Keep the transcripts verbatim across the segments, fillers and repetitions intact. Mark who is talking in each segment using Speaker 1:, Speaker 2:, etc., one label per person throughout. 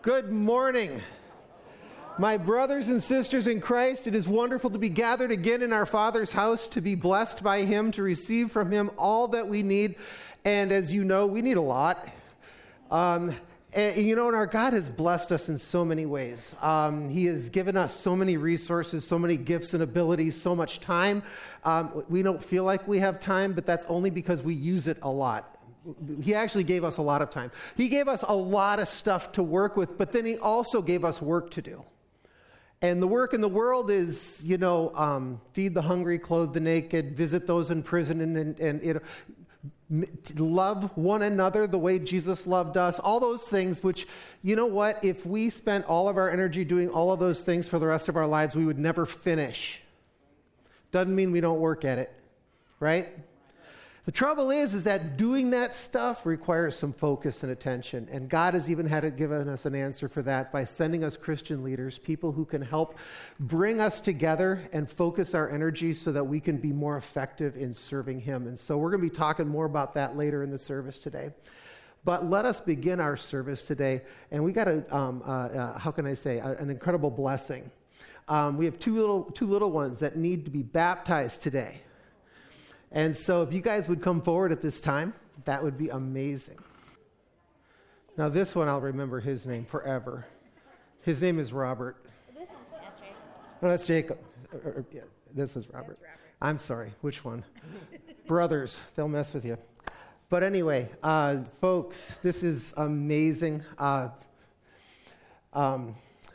Speaker 1: Good morning. My brothers and sisters in Christ, it is wonderful to be gathered again in our Father's house, to be blessed by Him, to receive from Him all that we need. And as you know, we need a lot. Um, and, you know, and our God has blessed us in so many ways. Um, he has given us so many resources, so many gifts and abilities, so much time. Um, we don't feel like we have time, but that's only because we use it a lot. He actually gave us a lot of time. He gave us a lot of stuff to work with, but then He also gave us work to do. And the work in the world is, you know, um, feed the hungry, clothe the naked, visit those in prison, and, and, and you know, love one another the way Jesus loved us. All those things which, you know what, if we spent all of our energy doing all of those things for the rest of our lives, we would never finish. Doesn't mean we don't work at it, right? The trouble is, is that doing that stuff requires some focus and attention. And God has even had it given us an answer for that by sending us Christian leaders, people who can help bring us together and focus our energy so that we can be more effective in serving Him. And so we're going to be talking more about that later in the service today. But let us begin our service today. And we got a, um, uh, uh, how can I say, a, an incredible blessing. Um, we have two little, two little ones that need to be baptized today. And so if you guys would come forward at this time, that would be amazing. Now this one, I'll remember his name forever. His name is Robert.
Speaker 2: This is Patrick.
Speaker 1: No, that's Jacob. Or, or, yeah, this is Robert.
Speaker 2: Robert.
Speaker 1: I'm sorry, which one? Brothers, they'll mess with you. But anyway, uh, folks, this is amazing. Uh, um,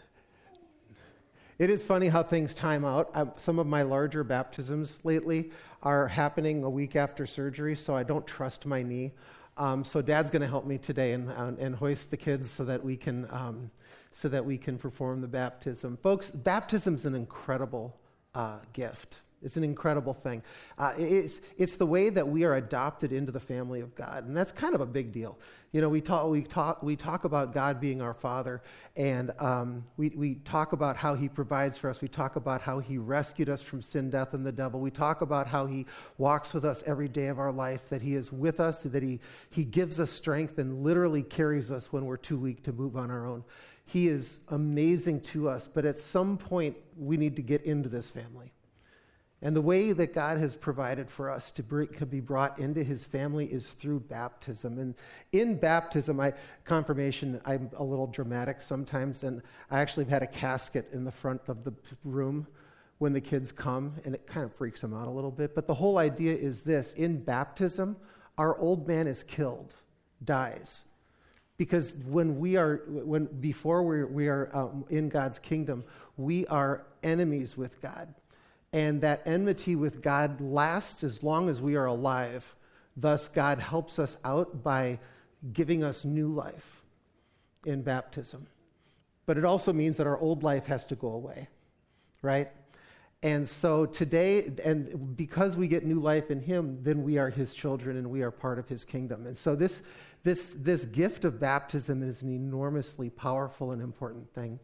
Speaker 1: It is funny how things time out. Uh, some of my larger baptisms lately are happening a week after surgery, so I don't trust my knee. Um, so Dad's going to help me today and, uh, and hoist the kids so that we can um, so that we can perform the baptism. Folks, baptism's an incredible uh, gift. It's an incredible thing. Uh, it's it's the way that we are adopted into the family of God, and that's kind of a big deal. You know, we talk we talk we talk about God being our Father, and um, we we talk about how He provides for us. We talk about how He rescued us from sin, death, and the devil. We talk about how He walks with us every day of our life. That He is with us. That He He gives us strength and literally carries us when we're too weak to move on our own. He is amazing to us, but at some point we need to get into this family. And the way that God has provided for us to bring, to be brought into His family is through baptism. And in baptism, I confirmation, I'm a little dramatic sometimes, and I actually have had a casket in the front of the room when the kids come, and it kind of freaks them out a little bit. But the whole idea is this: in baptism, our old man is killed, dies. Because when we are, when before we, we are um, in God's kingdom, we are enemies with God. And that enmity with God lasts as long as we are alive. Thus, God helps us out by giving us new life in baptism. But it also means that our old life has to go away, right? And so today, and because we get new life in Him, then we are His children and we are part of His kingdom. And so this, this, this gift of baptism is an enormously powerful and important thing.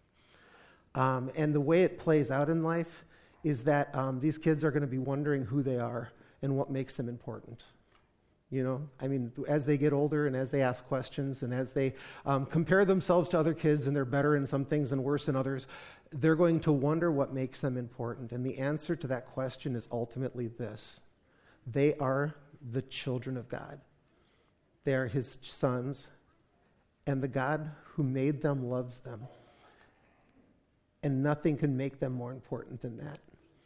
Speaker 1: Um, and the way it plays out in life is that um, these kids are going to be wondering who they are and what makes them important. You know, I mean, as they get older and as they ask questions and as they um, compare themselves to other kids and they're better in some things and worse in others, they're going to wonder what makes them important. And the answer to that question is ultimately this: they are the children of God. They are His sons, and the God who made them loves them. And nothing can make them more important than that.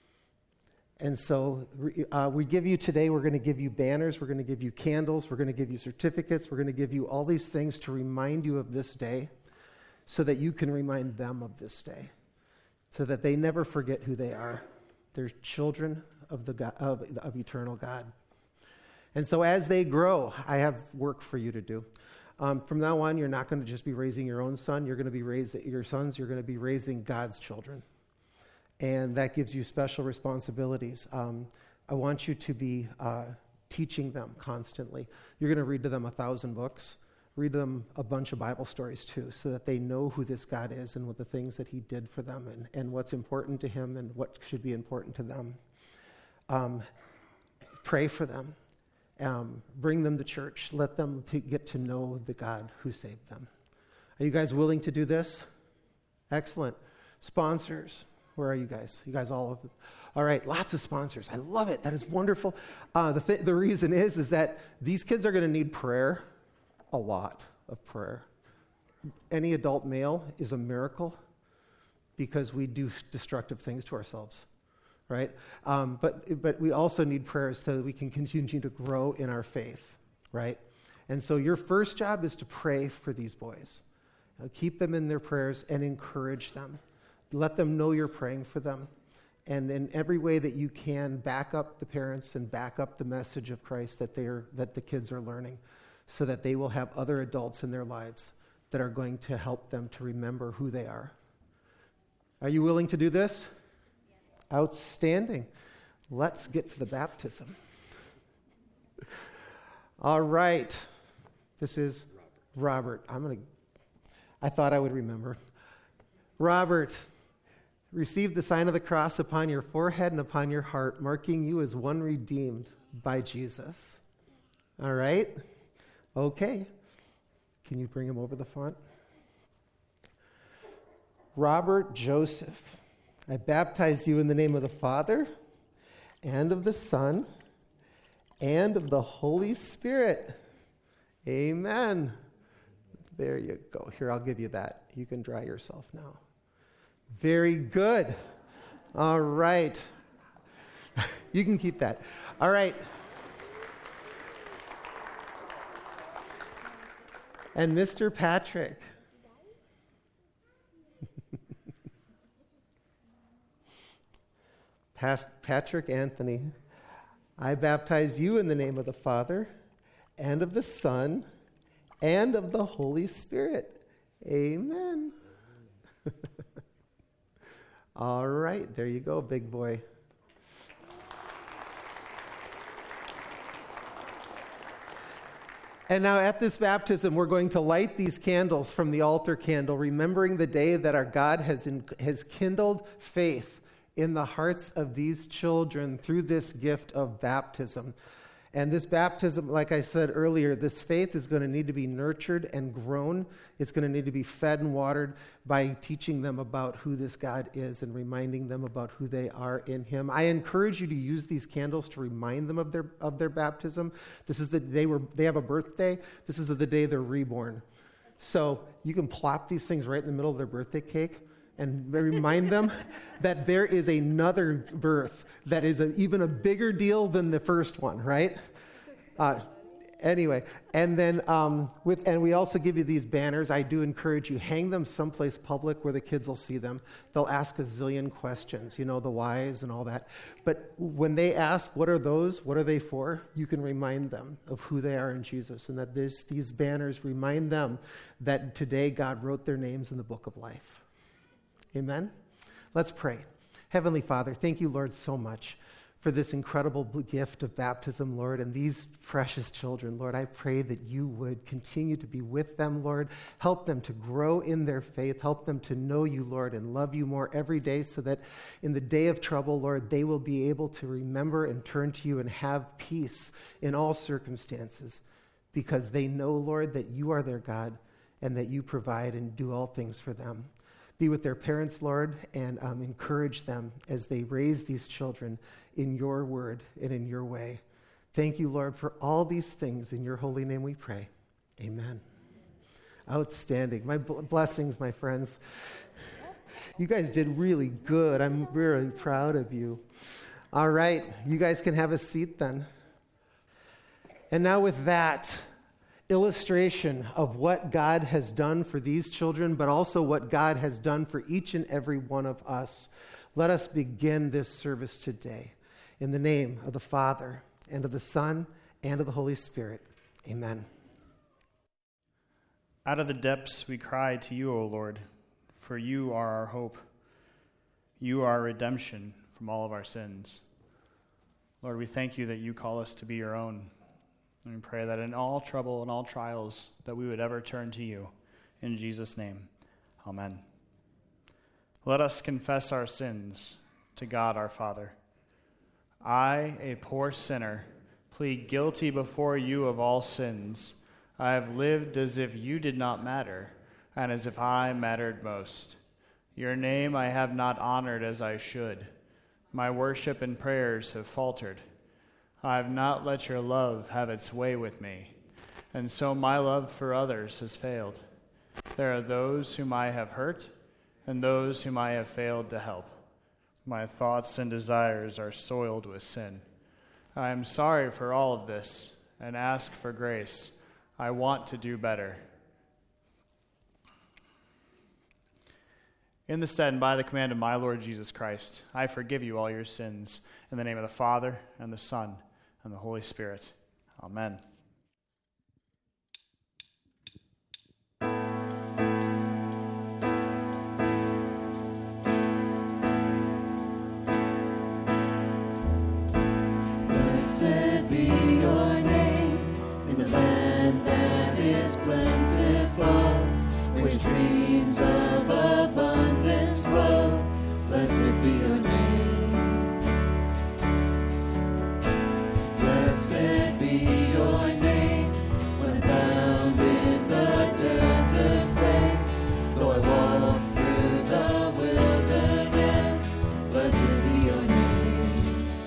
Speaker 1: And so uh, we give you today, we're going to give you banners, we're going to give you candles, we're going to give you certificates, we're going to give you all these things to remind you of this day so that you can remind them of this day, so that they never forget who they are. They're children of the God, of, of eternal God. And so as they grow, I have work for you to do. Um, from now on, you're not going to just be raising your own son. You're going to be raising your sons. You're going to be raising God's children. And that gives you special responsibilities. Um, I want you to be uh, teaching them constantly. You're going to read to them a thousand books. Read them a bunch of Bible stories too, so that they know who this God is and what the things that He did for them and, and what's important to Him and what should be important to them. Um, pray for them. Um, bring them to church. Let them to get to know the God who saved them. Are you guys willing to do this? Excellent. Sponsors. Where are you guys? You guys all of them? All right, lots of sponsors. I love it. That is wonderful. Uh, the, th- the reason is, is that these kids are going to need prayer, a lot of prayer. Any adult male is a miracle because we do destructive things to ourselves, right? Um, but, but we also need prayers so that we can continue to grow in our faith, right? And so your first job is to pray for these boys. Uh, keep them in their prayers and encourage them. Let them know you're praying for them. And in every way that you can, back up the parents and back up the message of Christ that they're that the kids are learning, so that they will have other adults in their lives that are going to help them to remember who they are. Are you willing to do this? Yes. Outstanding. Let's get to the baptism. All right. This is Robert. Robert. I'm going to, I thought I would remember. Robert, receive the sign of the cross upon your forehead and upon your heart, marking you as one redeemed by Jesus. All right? Okay. Can you bring him over the font? Robert Joseph, I baptize you in the name of the Father and of the Son and of the Holy Spirit. Amen. There you go. Here, I'll give you that. You can dry yourself now. Very good. All right. You can keep that. All right. And Mister Patrick. Past Patrick Anthony, I baptize you in the name of the Father and of the Son and of the Holy Spirit. Amen. All right, there you go, big boy. And now at this baptism, we're going to light these candles from the altar candle, remembering the day that our God has, in, has kindled faith in the hearts of these children through this gift of baptism. And this baptism, like I said earlier, this faith is going to need to be nurtured and grown. It's going to need to be fed and watered by teaching them about who this God is and reminding them about who they are in Him. I encourage you to use these candles to remind them of their of their baptism. This is the day where they have a birthday. This is the day they're reborn. So you can plop these things right in the middle of their birthday cake and remind them that there is another birth that is a, even a bigger deal than the first one, right? Uh, anyway, and then um, with and we also give you these banners. I do encourage you, hang them someplace public where the kids will see them. They'll ask a zillion questions, you know, the whys and all that. But when they ask, what are those? What are they for? You can remind them of who they are in Jesus, and that this, these banners remind them that today God wrote their names in the book of life. Amen? Let's pray. Heavenly Father, thank you, Lord, so much for this incredible gift of baptism, Lord, and these precious children. Lord, I pray that you would continue to be with them, Lord. Help them to grow in their faith. Help them to know you, Lord, and love you more every day so that in the day of trouble, Lord, they will be able to remember and turn to you and have peace in all circumstances because they know, Lord, that you are their God and that you provide and do all things for them. Be with their parents, Lord, and um, encourage them as they raise these children in your word and in your way. Thank you, Lord, for all these things. In your holy name we pray. Amen. Outstanding. My bl- blessings, my friends. You guys did really good. I'm really proud of you. All right. You guys can have a seat then. And now with that illustration of what God has done for these children, but also what God has done for each and every one of us, let us begin this service today. In the name of the Father, and of the Son, and of the Holy Spirit. Amen.
Speaker 2: Out of the depths we cry to you, O Lord, for you are our hope. You are our redemption from all of our sins. Lord, we thank you that you call us to be your own. And we pray that in all trouble and all trials that we would ever turn to you. In Jesus' name, amen. Let us confess our sins to God our Father. I, a poor sinner, plead guilty before you of all sins. I have lived as if you did not matter. and as if I mattered most. Your name I have not honored as I should. My worship and prayers have faltered. I have not let your love have its way with me, and so my love for others has failed. There are those whom I have hurt, and those whom I have failed to help. My thoughts and desires are soiled with sin. I am sorry for all of this, and ask for grace. I want to do better. In the stead and by the command of my Lord Jesus Christ, I forgive you all your sins, in the name of the Father, and the Son, and the Holy Spirit. Amen.
Speaker 3: Blessed be your name in the land that is plentiful, where streams of abundance flow. Blessed be your name. Blessed be your name when I found in the desert place. Though I walk through the wilderness, blessed be your name.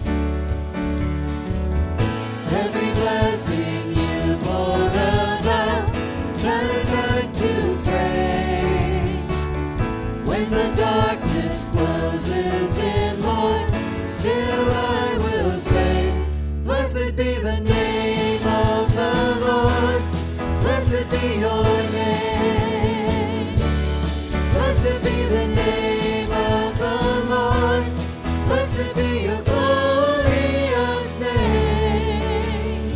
Speaker 3: Every blessing you pour out, I'll turn back to praise. When the darkness closes in, Lord, still I will say, blessed be the name of the Lord. Blessed be your name. Blessed be the name of the Lord. Blessed be your glorious name.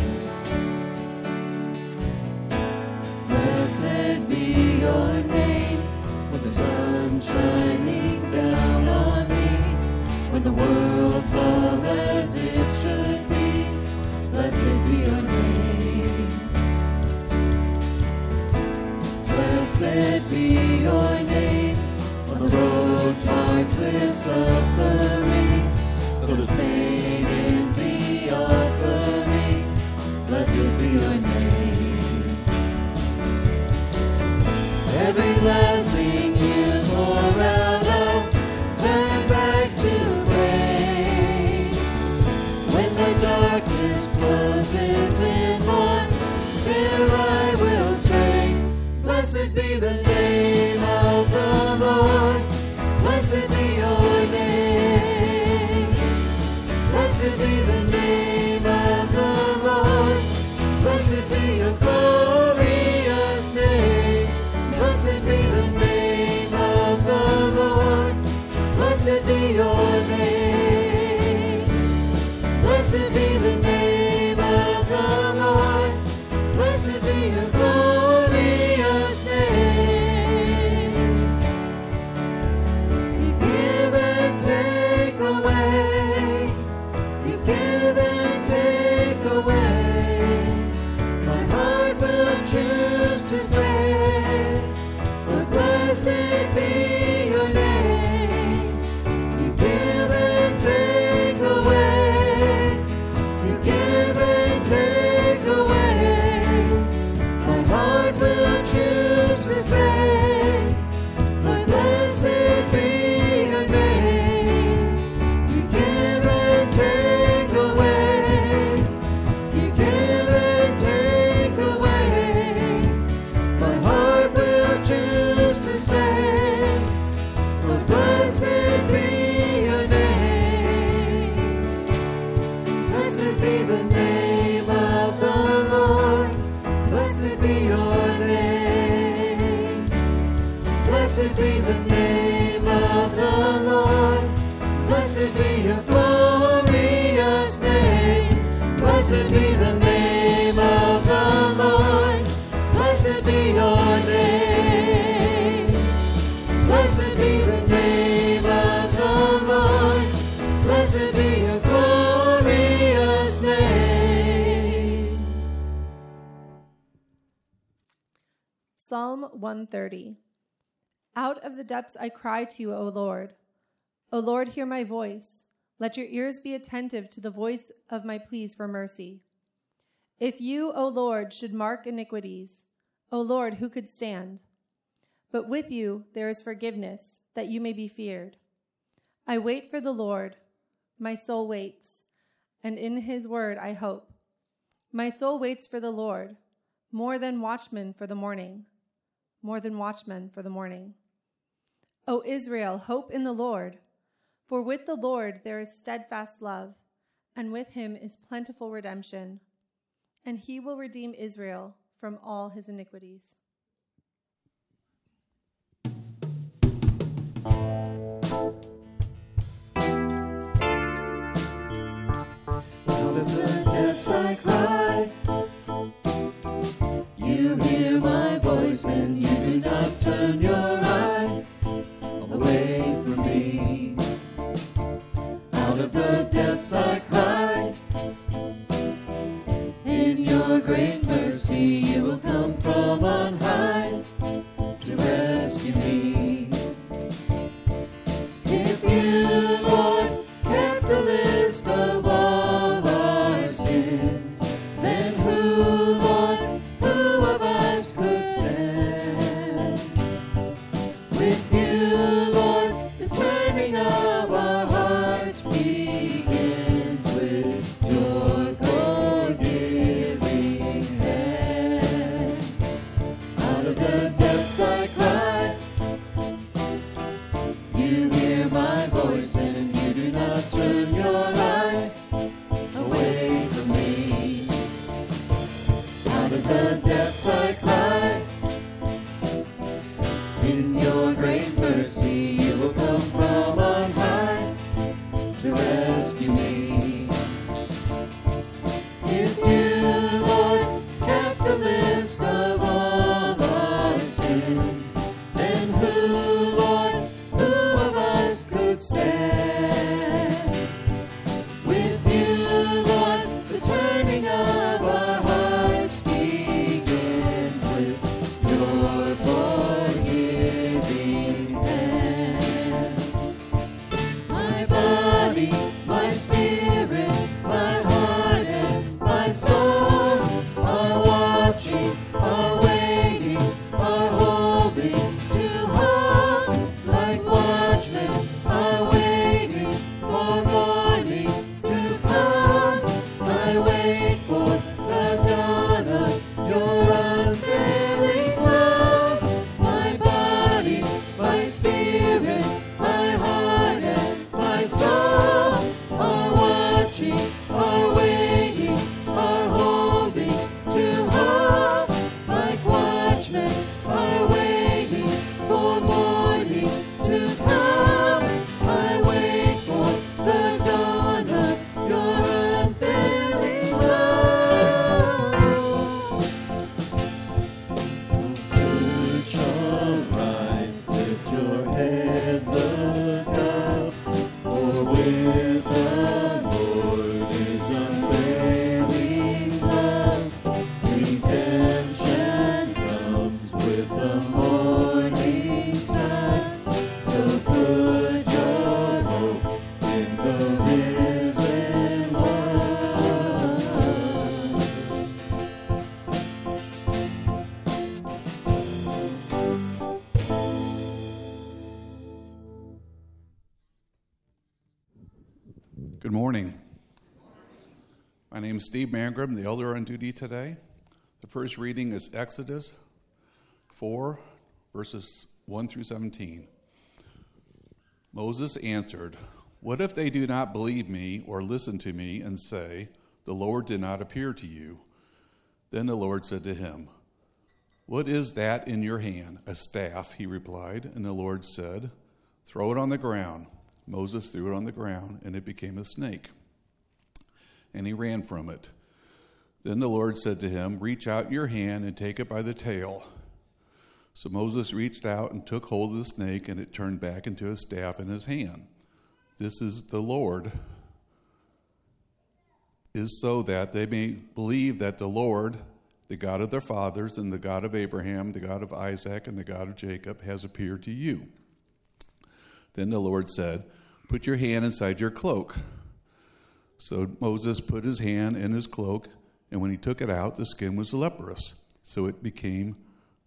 Speaker 3: Blessed be your name when the sun shining down on me, when the world's all as it should be. Blessed be your name. Blessed be your name on the road marked with suffering, though there's pain in the offering. Blessed be your name. Every blessing you pour out, I'll turn back to praise. When the darkness closes in, Lord, still I will say, blessed be the name of the Lord. Blessed be your name. Blessed be the name of the Lord. Blessed be your glorious name. Blessed be the name of the Lord. Blessed be your name. Blessed be the name of the Lord. Blessed be your glorious name. You give and take away. You give and take away. My heart will choose to say, Lord, blessed be your name. You give and take away. You give and take away. My heart will choose to say, Lord, blessed be your name. You give and take away. You give and take away. My heart will choose to say, Lord, blessed be your name. Blessed be the name of the Lord. Blessed be your name. Blessed be the name of the Lord. Blessed be your glorious name. Blessed be the name of the Lord. Blessed be your name. Blessed be the name of the Lord. Blessed be your glorious name.
Speaker 4: Psalm one thirty. Out of the depths I cry to you, O Lord. O Lord, hear my voice. Let your ears be attentive to the voice of my pleas for mercy. If you, O Lord, should mark iniquities, O Lord, who could stand? But with you there is forgiveness, that you may be feared. I wait for the Lord. My soul waits, and in his word I hope. My soul waits for the Lord, more than watchmen for the morning, more than watchmen for the morning. O Israel, hope in the Lord, for with the Lord there is steadfast love, and with him is plentiful redemption, and he will redeem Israel from all his iniquities.
Speaker 3: Out of the depths I cry, you hear my voice and you do not turn your eye away from me. Out of the depths I cry, in your great mercy you will come from on high to rescue me. If you, Lord, kept a list of all our sin, then who, Lord, who of us could stand? With you, Lord, the turning of our hearts begins with your forgiving hand. Out of the depths I cry, you hear my voice and you do not turn your eye away from me. Out of the depths I cry, in your great mercy you will come from on high to rescue me. If you, Lord, kept a list of all our sin, then who, Lord, who of us could stand? With you, Lord, the turning of our hearts begins with your forgiving hand. My body, my spirit, my heart and my soul are watching, are waiting, are holding to hope, like watchmen are waiting for morning to come. I wait for the dawn of your unfailing love. My body, my spirit, my heart and my soul are watching, are waiting, are holding to hope, like watchmen are waiting for morning to come. I wait for the dawn of your unfailing love. Good shall rise, lift your head, look up, for with the Lord is unfailing love. Redemption comes with the morning sun. So put your hope in the risen one.
Speaker 5: Good morning. My name is Steve Mangrum, the elder on duty today. The first reading is Exodus four, verses one through seventeen. Moses answered, "What if they do not believe me or listen to me and say, 'The Lord did not appear to you'?" Then the Lord said to him, "What is that in your hand?" "A staff," he replied. And the Lord said, "Throw it on the ground." Moses threw it on the ground, and it became a snake. And he ran from it. Then the Lord said to him, "Reach out your hand and take it by the tail." So Moses reached out and took hold of the snake, and it turned back into a staff in his hand. This is the Lord, is so that they may believe that the Lord, the God of their fathers, and the God of Abraham, the God of Isaac, and the God of Jacob, has appeared to you. Then the Lord said, "Put your hand inside your cloak." So Moses put his hand in his cloak, and when he took it out, the skin was leprous. So it became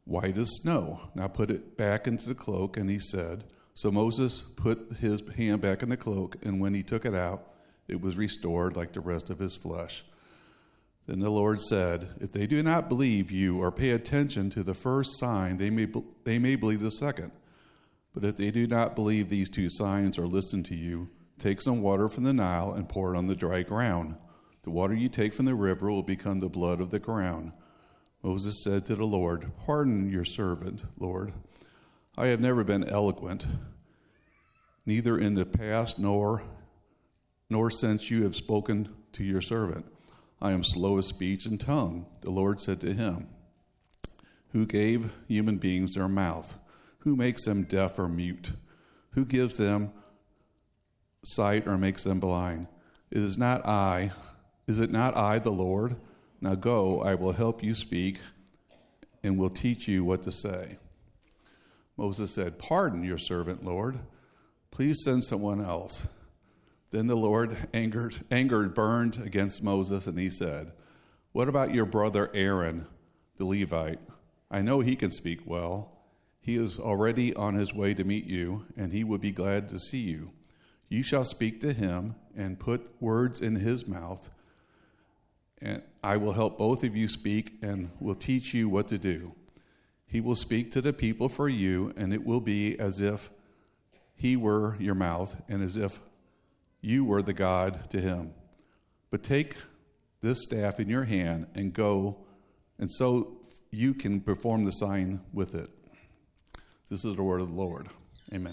Speaker 5: white as snow. Now put it back into the cloak. And he said, so Moses put his hand back in the cloak, and when he took it out, it was restored like the rest of his flesh. Then the Lord said, if they do not believe you or pay attention to the first sign, they may, they may believe the second. But if they do not believe these two signs or listen to you, take some water from the Nile and pour it on the dry ground. The water you take from the river will become the blood of the ground. Moses said to the Lord, pardon your servant, Lord. I have never been eloquent, neither in the past nor, nor since you have spoken to your servant. I am slow of speech and tongue. The Lord said to him, who gave human beings their mouth? Who makes them deaf or mute? Who gives them sight or makes them blind? It is not I. Is it not I, the Lord? Now go, I will help you speak and will teach you what to say. Moses said, pardon your servant, Lord. Please send someone else. Then the Lord angered, angered burned against Moses, and he said, what about your brother Aaron, the Levite? I know he can speak well. He is already on his way to meet you, and he will be glad to see you. You shall speak to him and put words in his mouth, and I will help both of you speak and will teach you what to do. He will speak to the people for you, and it will be as if he were your mouth and as if you were the God to him. But take this staff in your hand and go, and so you can perform the sign with it. This is the word of the Lord. Amen.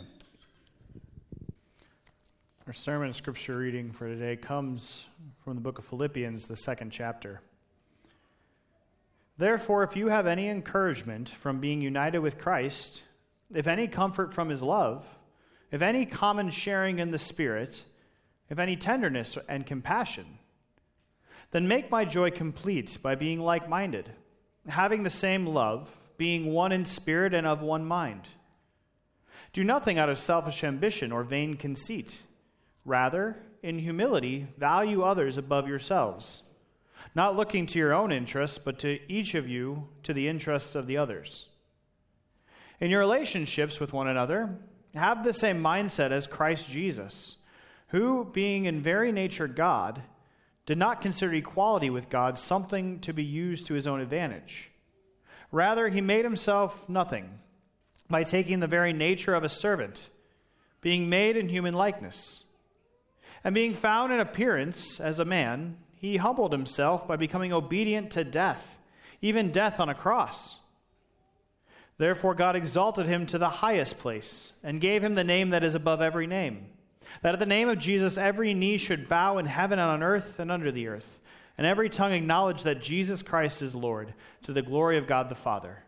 Speaker 2: Our sermon scripture reading for today comes from the book of Philippians, the second chapter. Therefore, if you have any encouragement from being united with Christ, if any comfort from his love, if any common sharing in the Spirit, if any tenderness and compassion, then make my joy complete by being like-minded, having the same love, being one in spirit and of one mind. Do nothing out of selfish ambition or vain conceit. Rather, in humility, value others above yourselves, not looking to your own interests, but to each of you to the interests of the others. In your relationships with one another, have the same mindset as Christ Jesus, who, being in very nature God, did not consider equality with God something to be used to his own advantage. Rather, he made himself nothing by taking the very nature of a servant, being made in human likeness. And being found in appearance as a man, he humbled himself by becoming obedient to death, even death on a cross. Therefore God exalted him to the highest place and gave him the name that is above every name, that at the name of Jesus every knee should bow in heaven and on earth and under the earth, and every tongue acknowledge that Jesus Christ is Lord, to the glory of God the Father.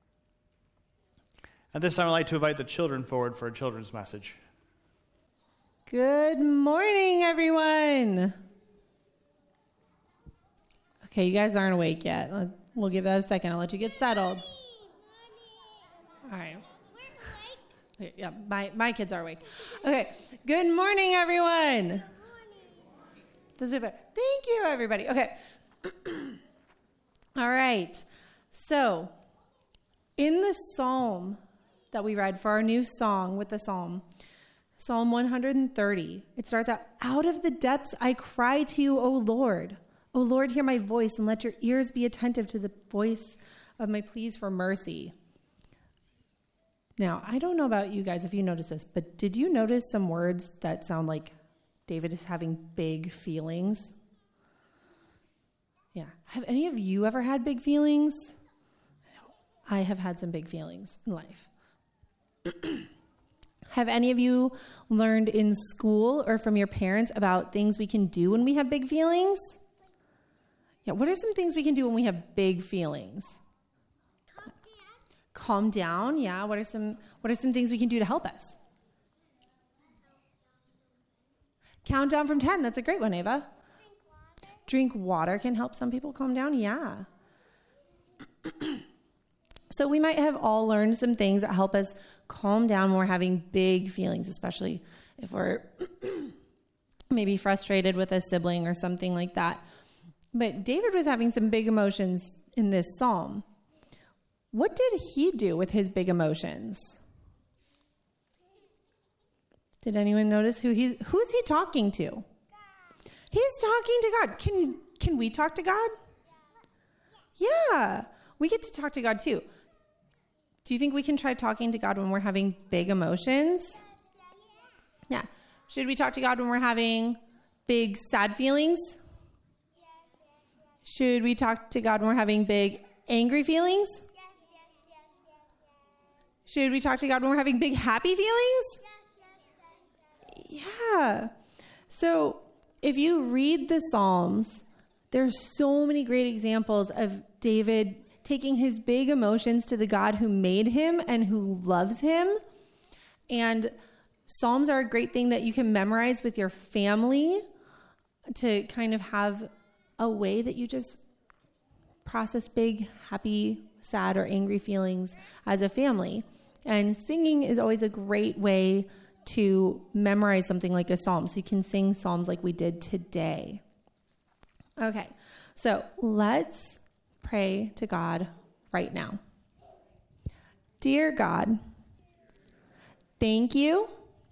Speaker 2: At this time, I'd like to invite the children forward for a children's message.
Speaker 4: Good morning, everyone. Okay, you guys aren't awake yet. We'll give that a second. I'll let you get settled. All right. Okay, yeah, my, my kids are awake. Okay, good morning, everyone. Good morning. This is a bit better. Thank you, everybody. Okay. All right. So, in the psalm that we read for our new song with the psalm, Psalm one hundred thirty, it starts out, out of the depths I cry to you, O Lord. O Lord, hear my voice and let your ears be attentive to the voice of my pleas for mercy. Now, I don't know about you guys if you noticed this, but did you notice some words that sound like David is having big feelings? Yeah. Have any of you ever had big feelings? I have had some big feelings in life. Have any of you learned in school or from your parents about things we can do when we have big feelings? Yeah, what are some things we can do when we have big feelings? Calm down. Calm down, yeah. What are some what are some things we can do to help us? Count down from ten. That's a great one, Ava. Drink water. Drink water can help some people calm down, yeah. So we might have all learned some things that help us calm down when we're having big feelings, especially if we're maybe frustrated with a sibling or something like that. But David was having some big emotions in this psalm. what did he do with his big emotions? Did anyone notice who he's, who's he talking to? He's talking to God. Can, can we talk to God? Yeah, we get to talk to God too. Do you think we can try talking to God when we're having big emotions? Yeah. Should we talk to God when we're having big sad feelings? Should we talk to God when we're having big angry feelings? Should we talk to God when we're having big happy feelings? Yeah. So if you read the Psalms, there's so many great examples of David taking his big emotions to the God who made him and who loves him. And Psalms are a great thing that you can memorize with your family to kind of have a way that you just process big, happy, sad, or angry feelings as a family. And singing is always a great way to memorize something like a psalm. So you can sing psalms like we did today. Okay, so let's pray to God right now. Dear God, thank you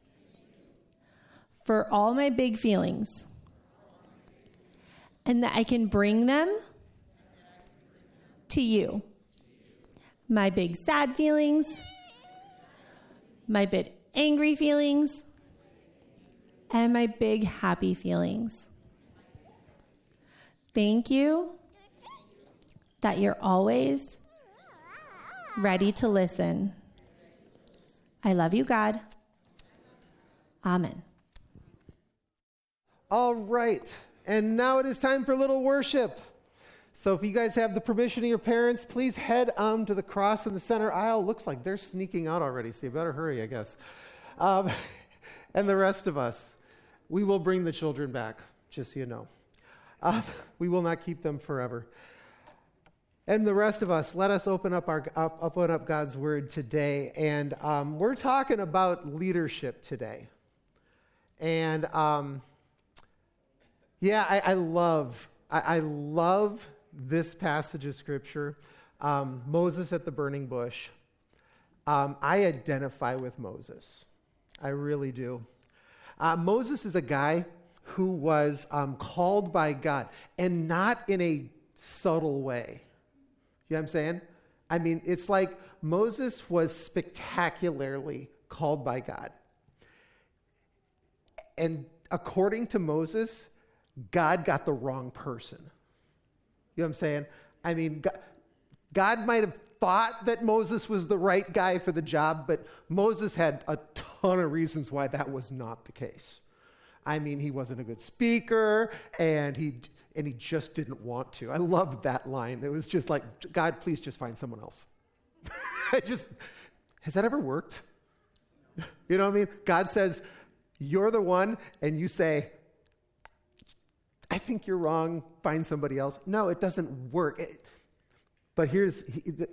Speaker 4: for all my big feelings and that I can bring them to you. My big sad feelings, my big angry feelings, and my big happy feelings. Thank you that you're always ready to listen. I love you, God. Amen.
Speaker 1: All right, and now it is time for a little worship. So if you guys have the permission of your parents, please head um, to the cross in the center aisle. Looks like they're sneaking out already, so you better hurry, I guess. Um, and the rest of us, we will bring the children back, just so you know. Uh, we will not keep them forever. And the rest of us, let us open up our up, open up God's Word today. And um, we're talking about leadership today. And um, yeah, I, I love, I, I love this passage of Scripture. Um, Moses at the burning bush. Um, I identify with Moses. I really do. Uh, Moses is a guy who was um, called by God, and not in a subtle way. You know what I'm saying? I mean, it's like Moses was spectacularly called by God. And according to Moses, God got the wrong person. You know what I'm saying? I mean, God, God might have thought that Moses was the right guy for the job, but Moses had a ton of reasons why that was not the case. I mean, he wasn't a good speaker, and he and he just didn't want to. I loved that line. It was just like, God, please just find someone else. I just, has that ever worked? You know what I mean? God says, you're the one, and you say, I think you're wrong, find somebody else. No, it doesn't work. It, but here's, he, the,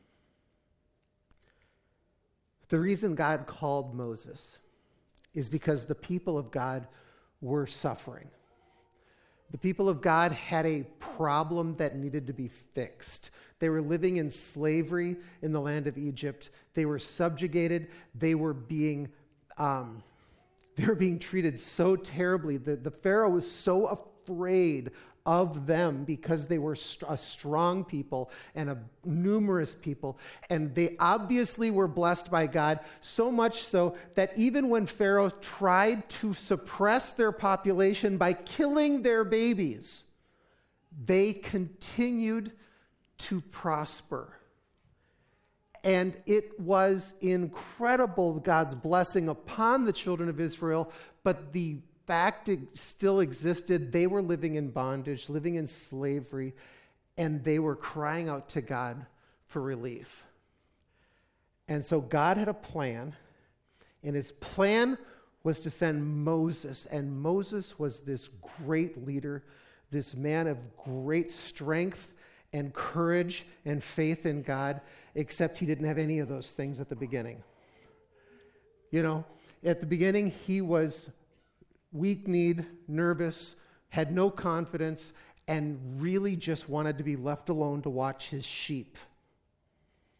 Speaker 1: the reason God called Moses is because the people of God were suffering. The people of God had a problem that needed to be fixed. They were living in slavery in the land of Egypt. They were subjugated. They were being, um, they were being treated so terribly. The, the Pharaoh was so afraid of them because they were st- a strong people and a numerous people. And they obviously were blessed by God, so much so that even when Pharaoh tried to suppress their population by killing their babies, they continued to prosper. And it was incredible, God's blessing upon the children of Israel, but the fact it still existed. They were living in bondage, living in slavery, and they were crying out to God for relief. And so God had a plan, and his plan was to send Moses, and Moses was this great leader, this man of great strength and courage and faith in God, except he didn't have any of those things at the beginning. You know, at the beginning, he was weak-kneed, nervous, had no confidence, and really just wanted to be left alone to watch his sheep.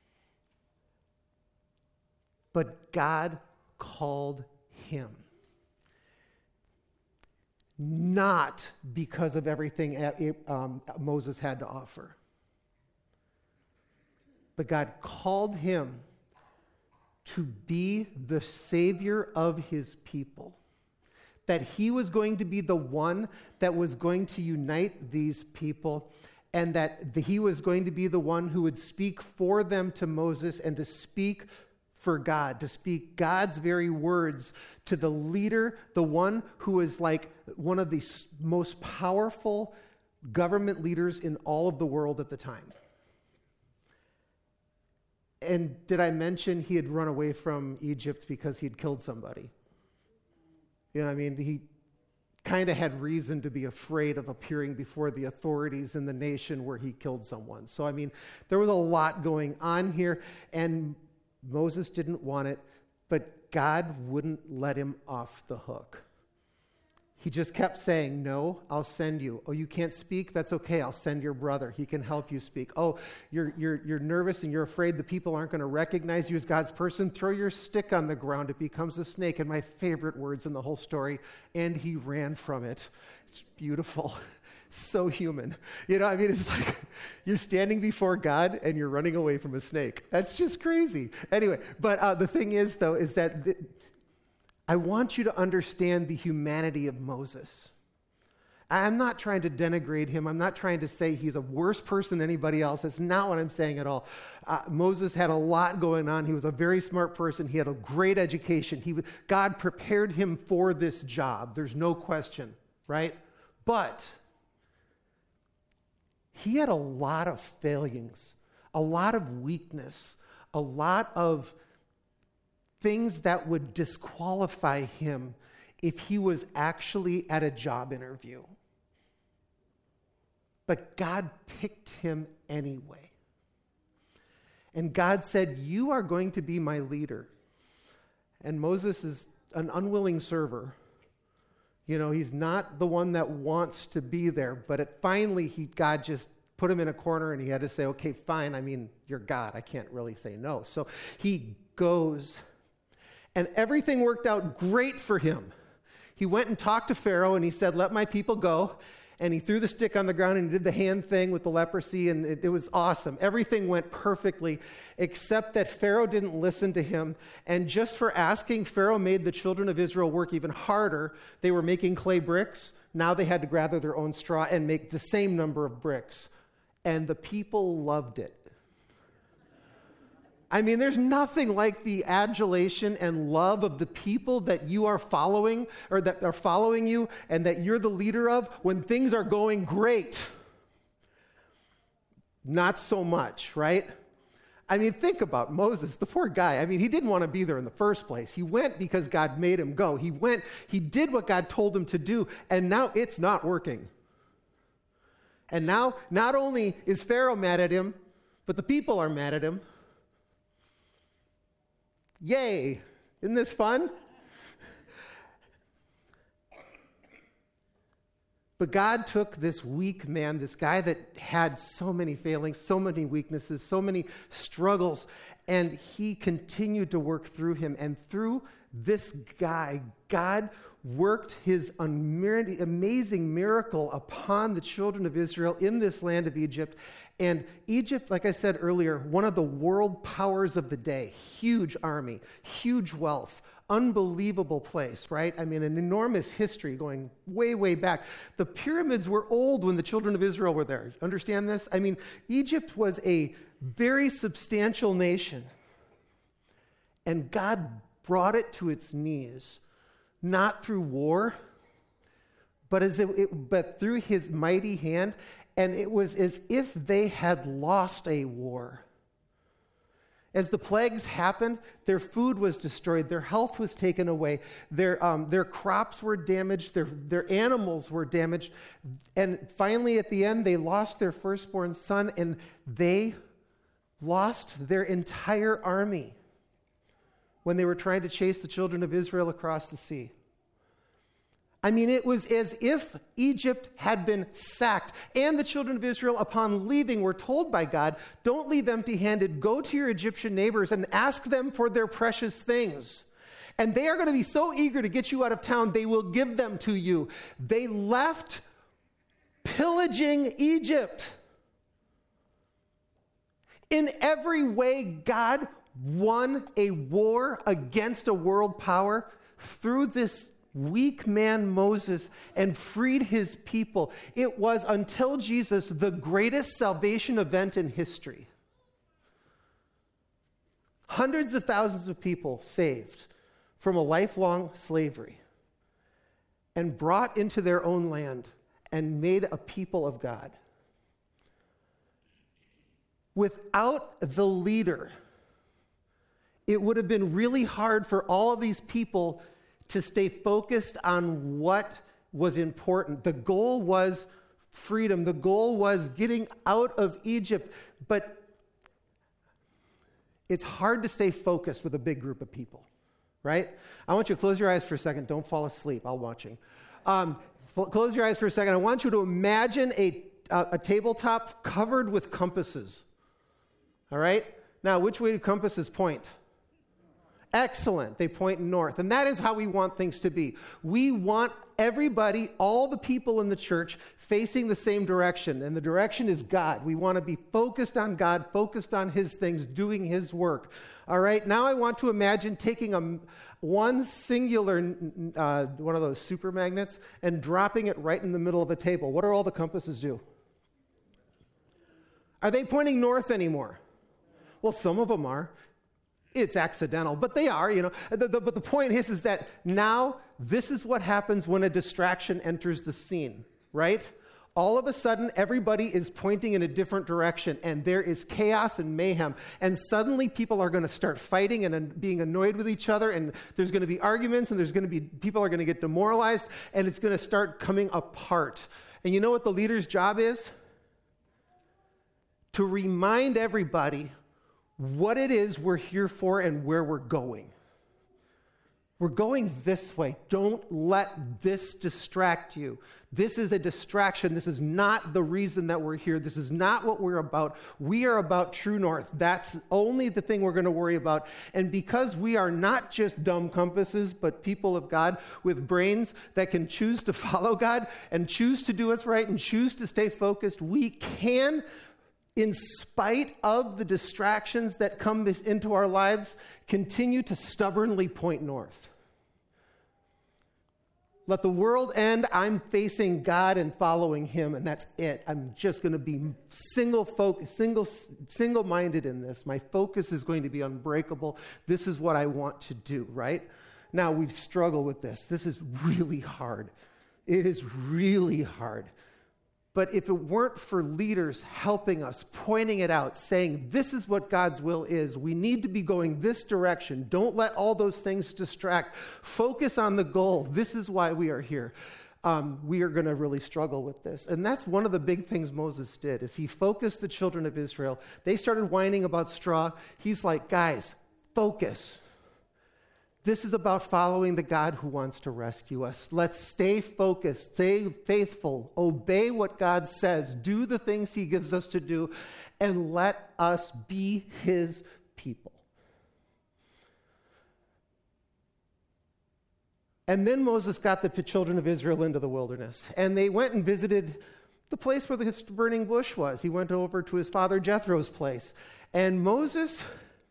Speaker 1: but God called him. Not because of everything um, Moses had to offer. But God called him to be the savior of his people. That he was going to be the one that was going to unite these people, and that the, he was going to be the one who would speak for them to Moses and to speak for God, to speak God's very words to the leader, the one who was like one of the most powerful government leaders in all of the world at the time. And did I mention he had run away from Egypt because he'd killed somebody? You know what I mean? He kind of had reason to be afraid of appearing before the authorities in the nation where he killed someone. So, I mean, there was a lot going on here, and Moses didn't want it, but God wouldn't let him off the hook. He just kept saying, no, I'll send you. Oh, you can't speak? That's okay. I'll send your brother. He can help you speak. Oh, you're you're you're nervous and you're afraid the people aren't going to recognize you as God's person? Throw your stick on the ground. It becomes a snake. And my favorite words in the whole story, and he ran from it. It's beautiful. So human. You know, I mean, it's like you're standing before God and you're running away from a snake. That's just crazy. Anyway, but uh, the thing is, though, is that... The, I want you to understand the humanity of Moses. I'm not trying to denigrate him. I'm not trying to say he's a worse person than anybody else. That's not what I'm saying at all. Uh, Moses had a lot going on. He was a very smart person. He had a great education. He, God prepared him for this job. There's no question, right? But he had a lot of failings, a lot of weakness, a lot of things that would disqualify him if he was actually at a job interview. But God picked him anyway. And God said, you are going to be my leader. And Moses is an unwilling server. You know, he's not the one that wants to be there. But it, finally, he, God just put him in a corner and he had to say, okay, fine. I mean, you're God. I can't really say no. So he goes. And everything worked out great for him. He went and talked to Pharaoh and he said, let my people go. And he threw the stick on the ground and he did the hand thing with the leprosy, and it, it was awesome. Everything went perfectly, except that Pharaoh didn't listen to him. And just for asking, Pharaoh made the children of Israel work even harder. They were making clay bricks. Now they had to gather their own straw and make the same number of bricks. And the people loved it. I mean, there's nothing like the adulation and love of the people that you are following, or that are following you, and that you're the leader of when things are going great. Not so much, right? I mean, think about Moses, the poor guy. I mean, he didn't want to be there in the first place. He went because God made him go. He went, he did what God told him to do, and now it's not working. And now, not only is Pharaoh mad at him, but the people are mad at him. Yay! Isn't this fun? But God took this weak man, this guy that had so many failings, so many weaknesses, so many struggles, and he continued to work through him. And through this guy, God worked his amazing miracle upon the children of Israel in this land of Egypt. And Egypt, like I said earlier, one of the world powers of the day, huge army, huge wealth, unbelievable place, right? I mean, an enormous history going way, way back. The pyramids were old when the children of Israel were there. Understand this? I mean, Egypt was a very substantial nation. And God brought it to its knees, not through war, but as it, it, but through his mighty hand. And it was as if they had lost a war. As the plagues happened, their food was destroyed, their health was taken away, their, um, their crops were damaged, their, their animals were damaged, and finally at the end they lost their firstborn son, and they lost their entire army when they were trying to chase the children of Israel across the sea. I mean, it was as if Egypt had been sacked. And the children of Israel, upon leaving, were told by God, don't leave empty-handed. Go to your Egyptian neighbors and ask them for their precious things. And they are going to be so eager to get you out of town, they will give them to you. They left pillaging Egypt. In every way, God won a war against a world power through this weak man Moses and freed his people. It was, until Jesus, the greatest salvation event in history. Hundreds of thousands of people saved from a lifelong slavery and brought into their own land and made a people of God. Without the leader, it would have been really hard for all of these people to stay focused on what was important. The goal was freedom. The goal was getting out of Egypt. But it's hard to stay focused with a big group of people, right? I want you to close your eyes for a second. Don't fall asleep. I'll watching. Um, close your eyes for a second. I want you to imagine a, a, a tabletop covered with compasses. All right? Now, which way do compasses point? Excellent. They point north. And that is how we want things to be. We want everybody, all the people in the church, facing the same direction. And the direction is God. We want to be focused on God, focused on his things, doing his work. All right. Now I want to imagine taking a, one singular, uh, one of those super magnets, and dropping it right in the middle of a table. What do all the compasses do? Are they pointing north anymore? Well, some of them are. It's accidental, but they are, you know. The, the, but the point is, is that now this is what happens when a distraction enters the scene, right? All of a sudden, everybody is pointing in a different direction, and there is chaos and mayhem. And suddenly, people are going to start fighting and uh, being annoyed with each other, and there's going to be arguments, and there's going to be people are going to get demoralized, and it's going to start coming apart. And you know what the leader's job is? To remind everybody what it is we're here for and where we're going. We're going this way. Don't let this distract you. This is a distraction. This is not the reason that we're here. This is not what we're about. We are about true north. That's only the thing we're going to worry about. And because we are not just dumb compasses, but people of God with brains that can choose to follow God and choose to do what's right and choose to stay focused, we can, in spite of the distractions that come into our lives, continue to stubbornly point north. Let the world end. I'm facing God and following him, and that's it. I'm just going to be single focus, single, single-minded in this. My focus is going to be unbreakable. This is what I want to do, right? Now, we struggle with this. This is really hard. It is really hard. But if it weren't for leaders helping us, pointing it out, saying, this is what God's will is, we need to be going this direction. Don't let all those things distract. Focus on the goal. This is why we are here. Um, we are going to really struggle with this. And that's one of the big things Moses did, is he focused the children of Israel. They started whining about straw. He's like, guys, focus. This is about following the God who wants to rescue us. Let's stay focused, stay faithful, obey what God says, do the things he gives us to do, and let us be his people. And then Moses got the children of Israel into the wilderness, and they went and visited the place where the burning bush was. He went over to his father Jethro's place. And Moses...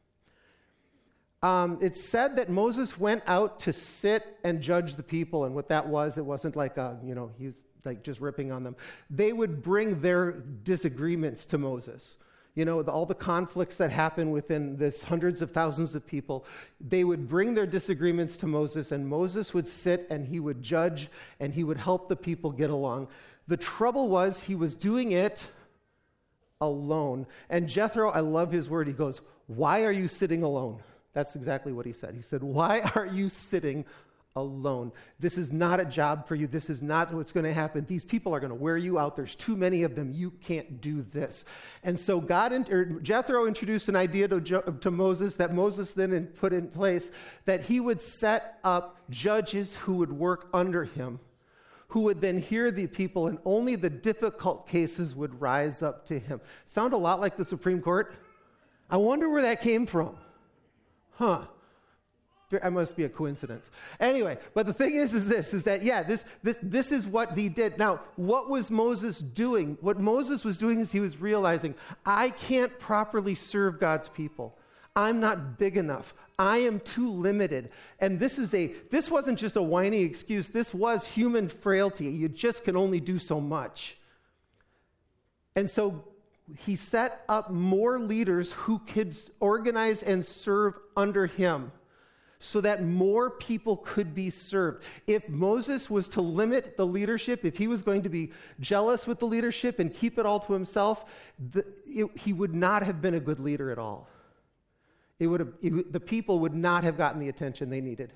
Speaker 1: Um, it's said that Moses went out to sit and judge the people, and what that was, it wasn't like, a, you know, he was like just ripping on them. They would bring their disagreements to Moses. You know, the, all the conflicts that happen within this hundreds of thousands of people, they would bring their disagreements to Moses, and Moses would sit and he would judge and he would help the people get along. The trouble was he was doing it alone. And Jethro, I love his word, he goes, "Why are you sitting alone?" That's exactly what he said. He said, why are you sitting alone? This is not a job for you. This is not what's going to happen. These people are going to wear you out. There's too many of them. You can't do this. And so God, or Jethro introduced an idea to, to Moses that Moses then put in place, that he would set up judges who would work under him who would then hear the people, and only the difficult cases would rise up to him. Sound a lot like the Supreme Court? I wonder where that came from. Huh. That must be a coincidence. Anyway, but the thing is, is this, is that, yeah, this, this, this is what he did. Now, what was Moses doing? What Moses was doing is he was realizing, I can't properly serve God's people. I'm not big enough. I am too limited. And this is a, this wasn't just a whiny excuse. This was human frailty. You just can only do so much. And so he set up more leaders who could organize and serve under him, so that more people could be served. If Moses was to limit the leadership, if he was going to be jealous with the leadership and keep it all to himself, the, it, he would not have been a good leader at all. It would have, it, the people would not have gotten the attention they needed.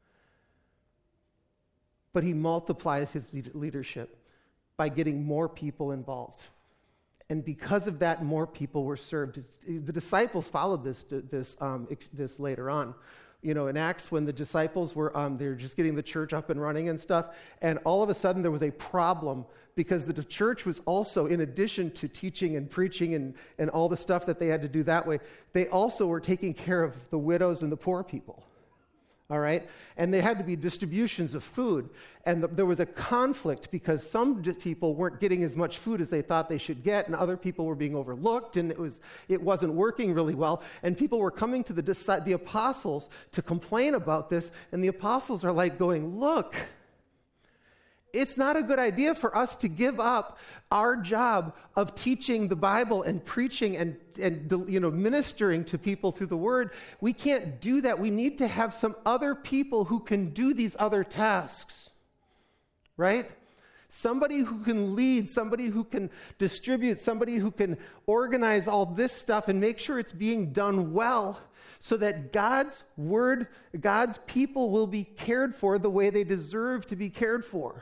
Speaker 1: But he multiplied his leadership by getting more people involved. And because of that, more people were served. The disciples followed this, this, um, this later on. You know, in Acts, when the disciples were, um, they were just getting the church up and running and stuff, and all of a sudden there was a problem because the church was also, in addition to teaching and preaching and, and all the stuff that they had to do that way, they also were taking care of the widows and the poor people. All right? And there had to be distributions of food. And the, there was a conflict because some people weren't getting as much food as they thought they should get, and other people were being overlooked, and it, was, it wasn't working really well. And people were coming to the, the apostles to complain about this, and the apostles are like going, look, it's not a good idea for us to give up our job of teaching the Bible and preaching and, and you know, ministering to people through the Word. We can't do that. We need to have some other people who can do these other tasks, right? Somebody who can lead, somebody who can distribute, somebody who can organize all this stuff and make sure it's being done well, so that God's Word, God's people will be cared for the way they deserve to be cared for.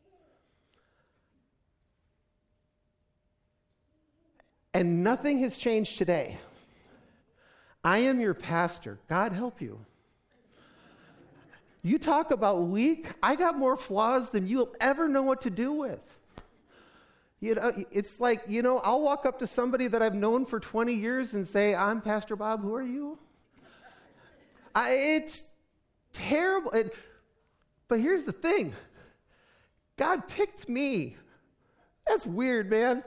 Speaker 1: And nothing has changed today. I am your pastor. God help you. You talk about weak. I got more flaws than you'll ever know what to do with. You know, it's like, you know, I'll walk up to somebody that I've known for twenty years and say, I'm Pastor Bob, who are you? I, it's terrible. It, but here's the thing. God picked me. That's weird, man.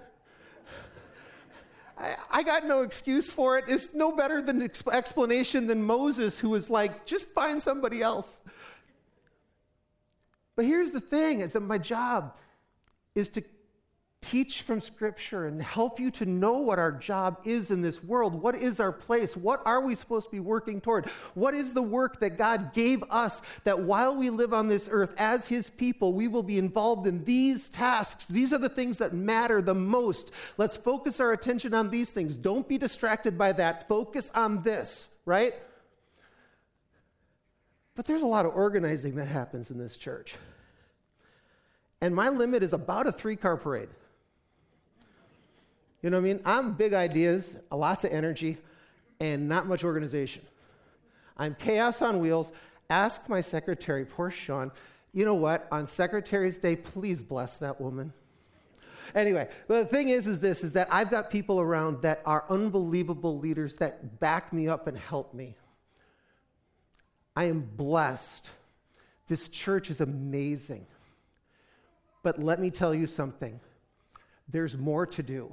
Speaker 1: I, I got no excuse for it. It's no better than exp- explanation than Moses, who was like, just find somebody else. But here's the thing, is that my job is to teach from Scripture and help you to know what our job is in this world. What is our place? What are we supposed to be working toward? What is the work that God gave us, that while we live on this earth as His people, we will be involved in these tasks? These are the things that matter the most. Let's focus our attention on these things. Don't be distracted by that. Focus on this, right? But there's a lot of organizing that happens in this church. And my limit is about a three-car parade. You know what I mean? I'm big ideas, lots of energy, and not much organization. I'm chaos on wheels. Ask my secretary, poor Sean, you know what? On Secretary's Day, please bless that woman. Anyway, but the thing is, is this, is that I've got people around that are unbelievable leaders that back me up and help me. I am blessed. This church is amazing. But let me tell you something. There's more to do.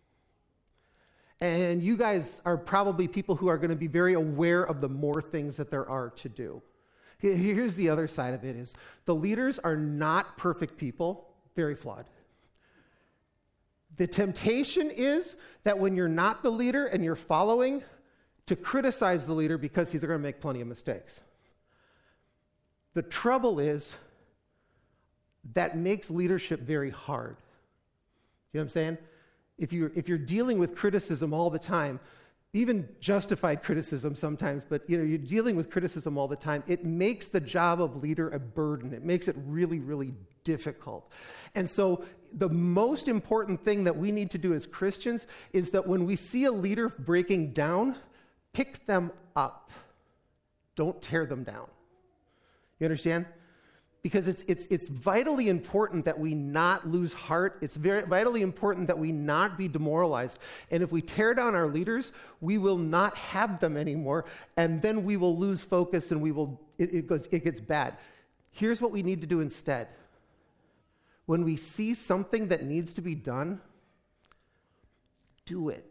Speaker 1: And you guys are probably people who are going to be very aware of the more things that there are to do. Here's the other side of it is the leaders are not perfect people, very flawed. The temptation is that when you're not the leader and you're following, to criticize the leader because he's going to make plenty of mistakes. The trouble is that makes leadership very hard. You know what I'm saying? If you're, if you're dealing with criticism all the time, even justified criticism sometimes, but you know, you're dealing with criticism all the time, it makes the job of leader a burden. It makes it really, really difficult. And so the most important thing that we need to do as Christians is that when we see a leader breaking down, pick them up. Don't tear them down. You understand? because it's, it's, it's vitally important that we not lose heart. It's very vitally important that we not be demoralized. And if we tear down our leaders, we will not have them anymore, and then we will lose focus and we will, it, it goes, it gets bad. Here's what we need to do instead. When we see something that needs to be done, do it.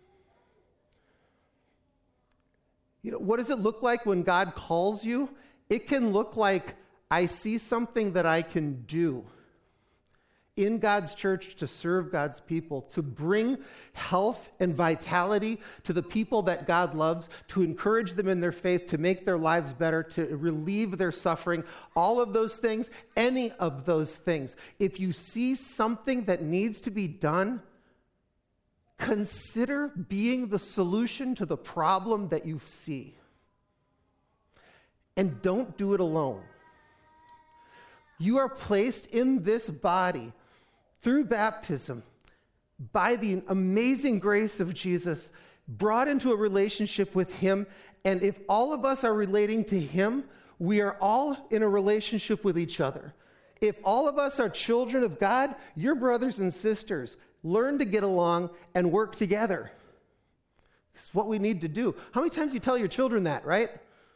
Speaker 1: You know, what does it look like when God calls you? It can look like, I see something that I can do in God's church to serve God's people, to bring health and vitality to the people that God loves, to encourage them in their faith, to make their lives better, to relieve their suffering, all of those things, any of those things. If you see something that needs to be done, consider being the solution to the problem that you see. And don't do it alone. You are placed in this body through baptism by the amazing grace of Jesus, brought into a relationship with him. And if all of us are relating to him, we are all in a relationship with each other. If all of us are children of God, you're brothers and sisters. Learn to get along and work together. It's what we need to do. How many times do you tell your children that, right?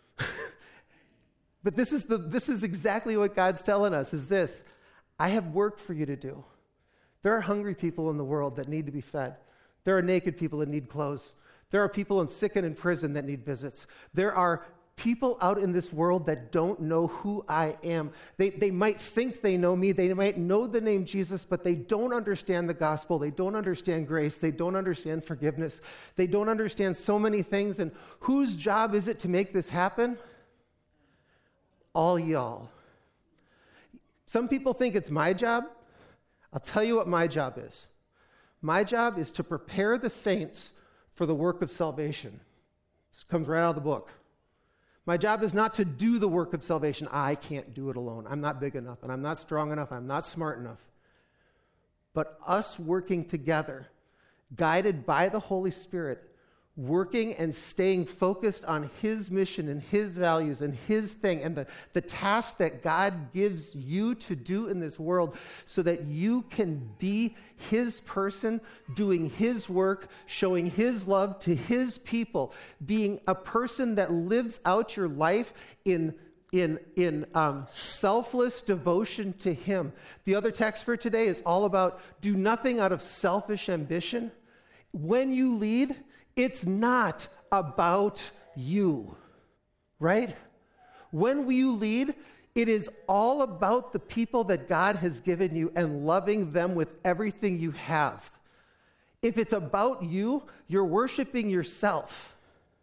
Speaker 1: But this is the this is exactly what God's telling us, is this. I have work for you to do. There are hungry people in the world that need to be fed. There are naked people that need clothes. There are people in sick and in prison that need visits. There are people out in this world that don't know who I am. They, they might think they know me. They might know the name Jesus, but they don't understand the gospel. They don't understand grace. They don't understand forgiveness. They don't understand so many things. And whose job is it to make this happen? All y'all. Some people think it's my job. I'll tell you what my job is. My job is to prepare the saints for the work of salvation. This comes right out of the book. My job is not to do the work of salvation. I can't do it alone. I'm not big enough, and I'm not strong enough, I'm not smart enough. But us working together, guided by the Holy Spirit, working and staying focused on his mission and his values and his thing and the, the task that God gives you to do in this world, so that you can be his person, doing his work, showing his love to his people, being a person that lives out your life in in in um, selfless devotion to him. The other text for today is all about do nothing out of selfish ambition. When you lead, it's not about you, right? When you lead, it is all about the people that God has given you and loving them with everything you have. If it's about you, you're worshiping yourself.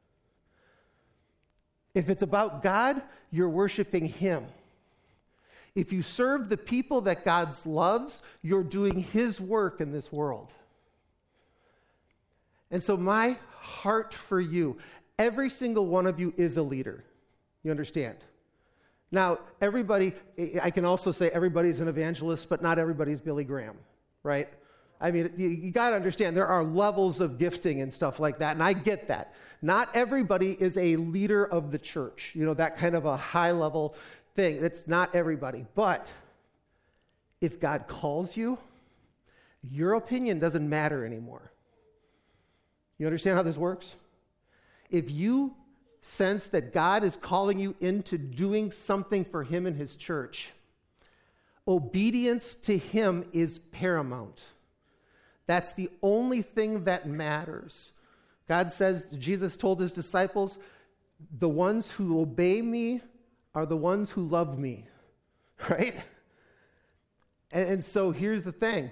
Speaker 1: If it's about God, you're worshiping him. If you serve the people that God loves, you're doing his work in this world. And so my heart for you, every single one of you is a leader. You understand? Now, everybody, I can also say everybody's an evangelist, but not everybody's Billy Graham, right? I mean, you, you got to understand, there are levels of gifting and stuff like that, and I get that. Not everybody is a leader of the church, you know, that kind of a high-level thing. It's not everybody. But if God calls you, your opinion doesn't matter anymore. You understand how this works? If you sense that God is calling you into doing something for him and his church, obedience to him is paramount. That's the only thing that matters. God says, Jesus told his disciples, the ones who obey me are the ones who love me, right? And, and so here's the thing.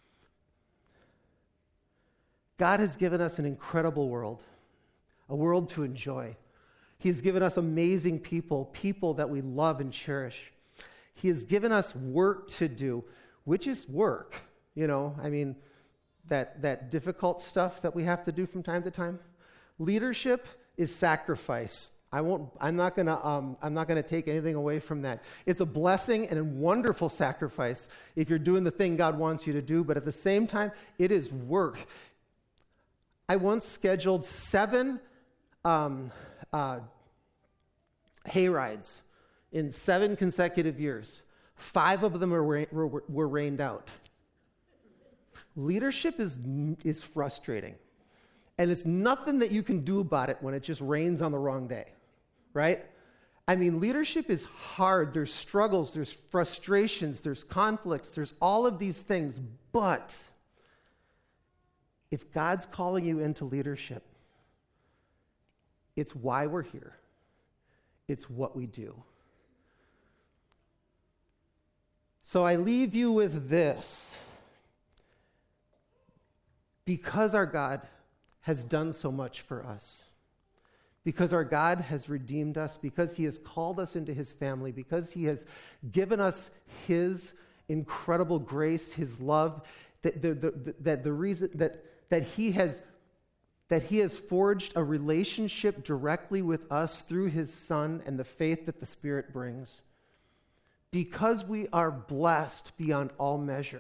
Speaker 1: God has given us an incredible world, a world to enjoy. He has given us amazing people, people that we love and cherish. He has given us work to do, which is work. You know, I mean, that, that difficult stuff that we have to do from time to time. Leadership is sacrifice. I won't, I'm not gonna, um, I'm not gonna take anything away from that. It's a blessing and a wonderful sacrifice if you're doing the thing God wants you to do, but at the same time, it is work. I once scheduled seven um, uh, hay rides in seven consecutive years. Five of them were, were, were rained out. Leadership is, is frustrating. And it's nothing that you can do about it when it just rains on the wrong day, right? I mean, leadership is hard. There's struggles, there's frustrations, there's conflicts, there's all of these things. But if God's calling you into leadership, it's why we're here. It's what we do. So I leave you with this. Because our God has done so much for us, because our God has redeemed us, because he has called us into his family, because he has given us his incredible grace, his love, that the, the, the, that the reason that, that he has that he has forged a relationship directly with us through his Son and the faith that the Spirit brings. Because we are blessed beyond all measure,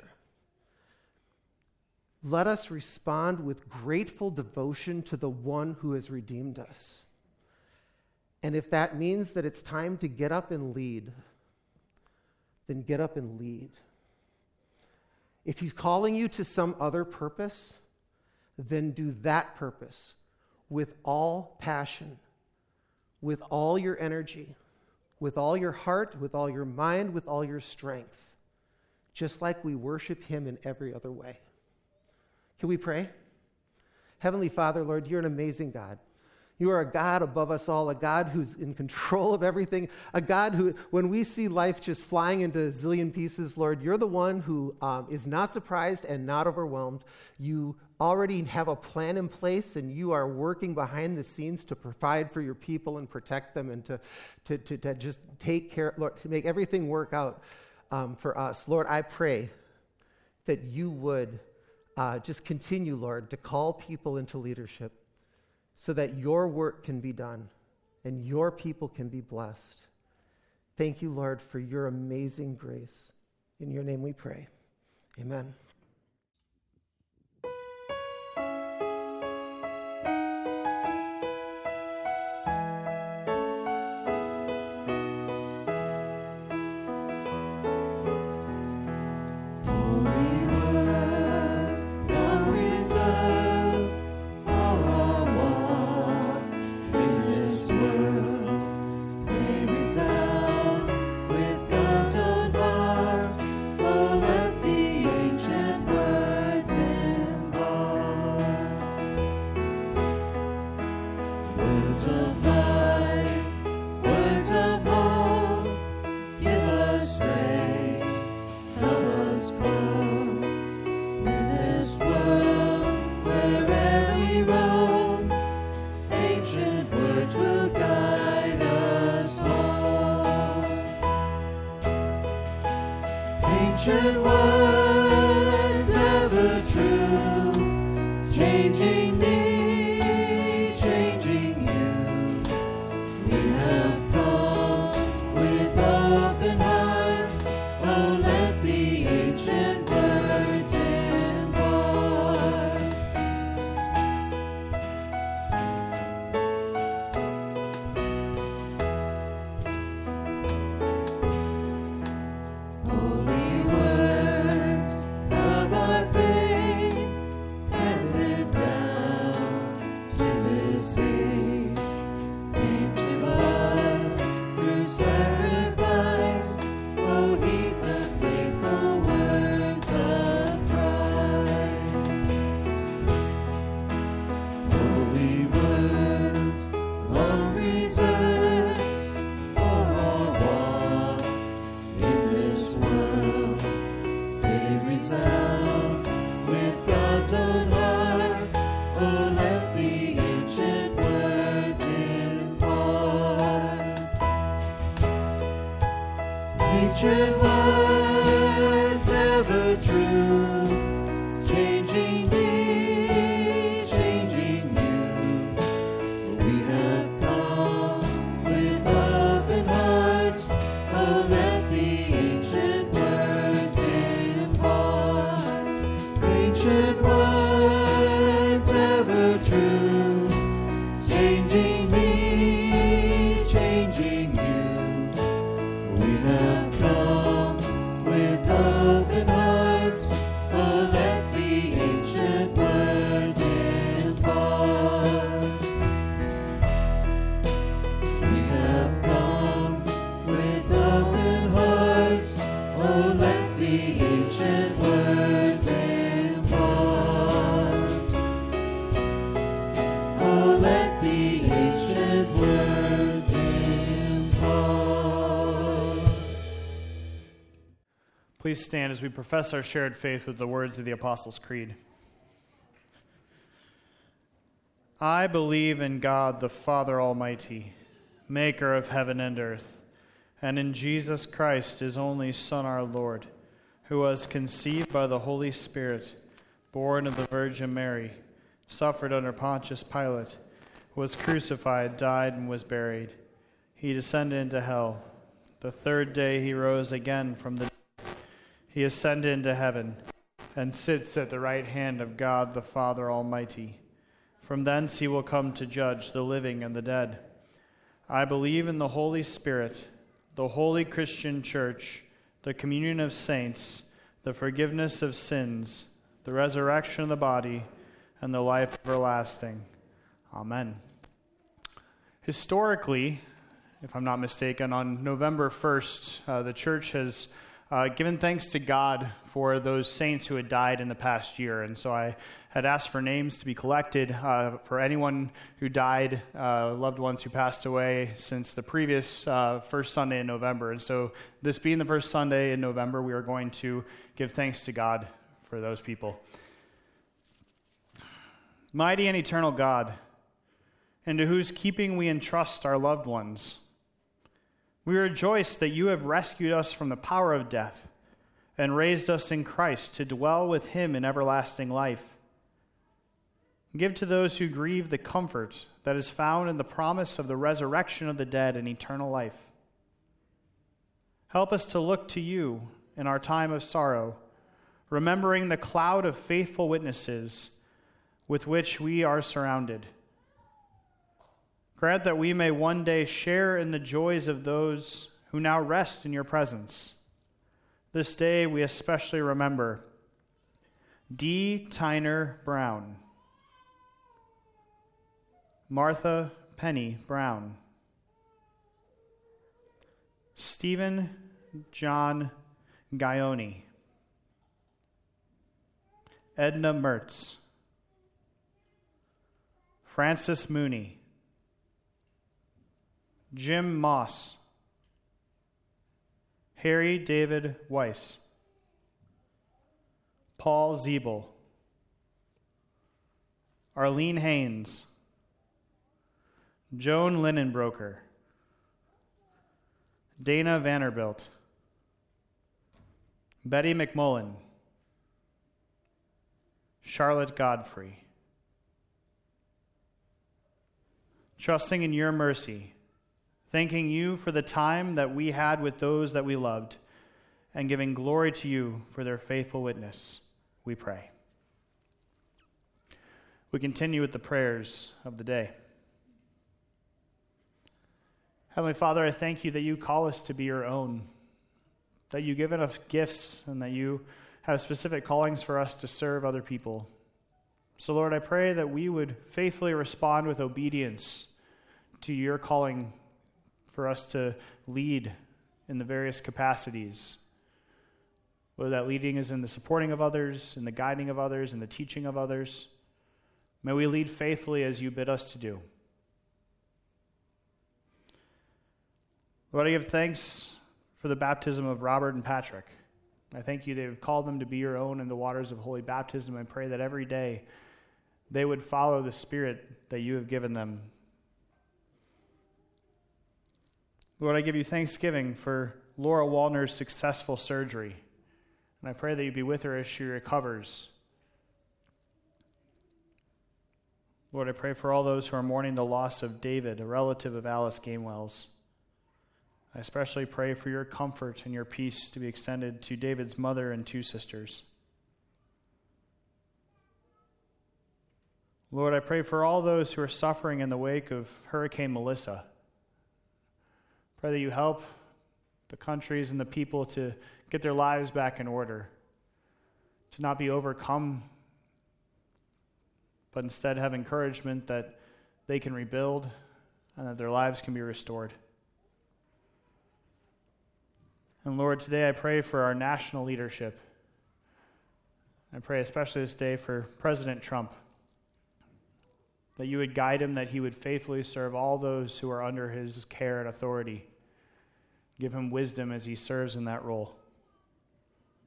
Speaker 1: let us respond with grateful devotion to the one who has redeemed us. And if that means that it's time to get up and lead, then get up and lead. If he's calling you to some other purpose, then do that purpose with all passion, with all your energy, with all your heart, with all your mind, with all your strength, just like we worship him in every other way. Can we pray? Heavenly Father, Lord, you're an amazing God. You are a God above us all, a God who's in control of everything, a God who, when we see life just flying into a zillion pieces, Lord, you're the one who um, is not surprised and not overwhelmed. You already have a plan in place, and you are working behind the scenes to provide for your people and protect them and to, to, to, to just take care, Lord, to make everything work out um, for us. Lord, I pray that you would uh, just continue, Lord, to call people into leadership, so that your work can be done and your people can be blessed. Thank you, Lord, for your amazing grace. In your name we pray. Amen.
Speaker 3: Ancient words ever true, changing me, changing you. We have come with open hearts. Oh, let the ancient words impart. Holy words of our faith, handed down to this age, came to us through sacrifice. Oh, heed the faithful words of Christ. Holy words, long reserved for our walk in this world, they resound with God's own heart. Oh, let the ancient words impart. Ancient words ever true, changing me, changing you. We have come with open hearts. Oh, let the ancient words impart. Ancient words ever true, changing me, changing you.
Speaker 2: Please stand as we profess our shared faith with the words of the Apostles' Creed. I believe in God, the Father Almighty, maker of heaven and earth, and in Jesus Christ, his only Son, our Lord, who was conceived by the Holy Spirit, born of the Virgin Mary, suffered under Pontius Pilate, was crucified, died, and was buried. He descended into hell. The third day he rose again from the dead. He ascended into heaven and sits at the right hand of God the Father Almighty. From thence he will come to judge the living and the dead. I believe in the Holy Spirit, the holy Christian church, the communion of saints, the forgiveness of sins, the resurrection of the body, and the life everlasting. Amen. Historically, if I'm not mistaken, on November first, uh, the church has uh, given thanks to God for those saints who had died in the past year. And so I had asked for names to be collected uh, for anyone who died, uh, loved ones who passed away since the previous uh, first Sunday in November. And so this being the first Sunday in November, we are going to give thanks to God for those people. Mighty and eternal God, into whose keeping we entrust our loved ones, we rejoice that you have rescued us from the power of death and raised us in Christ to dwell with him in everlasting life. Give to those who grieve the comfort that is found in the promise of the resurrection of the dead and eternal life. Help us to look to you in our time of sorrow, remembering the cloud of faithful witnesses with which we are surrounded. Grant that we may one day share in the joys of those who now rest in your presence. This day we especially remember D. Tyner Brown, Martha Penny Brown, Stephen John Gaioni, Edna Mertz, Francis Mooney, Jim Moss, Harry David Weiss, Paul Ziebel, Arlene Haynes, Joan Linenbroker, Dana Vanderbilt, Betty McMullen, Charlotte Godfrey. Trusting in your mercy, thanking you for the time that we had with those that we loved, and giving glory to you for their faithful witness, we pray. We continue with the prayers of the day. Heavenly Father, I thank you that you call us to be your own, that you give us gifts, and that you have specific callings for us to serve other people. So, Lord, I pray that we would faithfully respond with obedience to your calling for us to lead in the various capacities, whether that leading is in the supporting of others, in the guiding of others, in the teaching of others. May we lead faithfully as you bid us to do. Lord, I give thanks for the baptism of Robert and Patrick. I thank you that you've called them to be your own in the waters of holy baptism. I pray that every day they would follow the Spirit that you have given them. Lord, I give you thanksgiving for Laura Wallner's successful surgery. And I pray that you be with her as she recovers. Lord, I pray for all those who are mourning the loss of David, a relative of Alice Gainwell's. I especially pray for your comfort and your peace to be extended to David's mother and two sisters. Lord, I pray for all those who are suffering in the wake of Hurricane Melissa. Pray that you help the countries and the people to get their lives back in order, to not be overcome, but instead have encouragement that they can rebuild and that their lives can be restored. And Lord, today I pray for our national leadership. I pray especially this day for President Trump, that you would guide him, that he would faithfully serve all those who are under his care and authority. Give him wisdom as he serves in that role.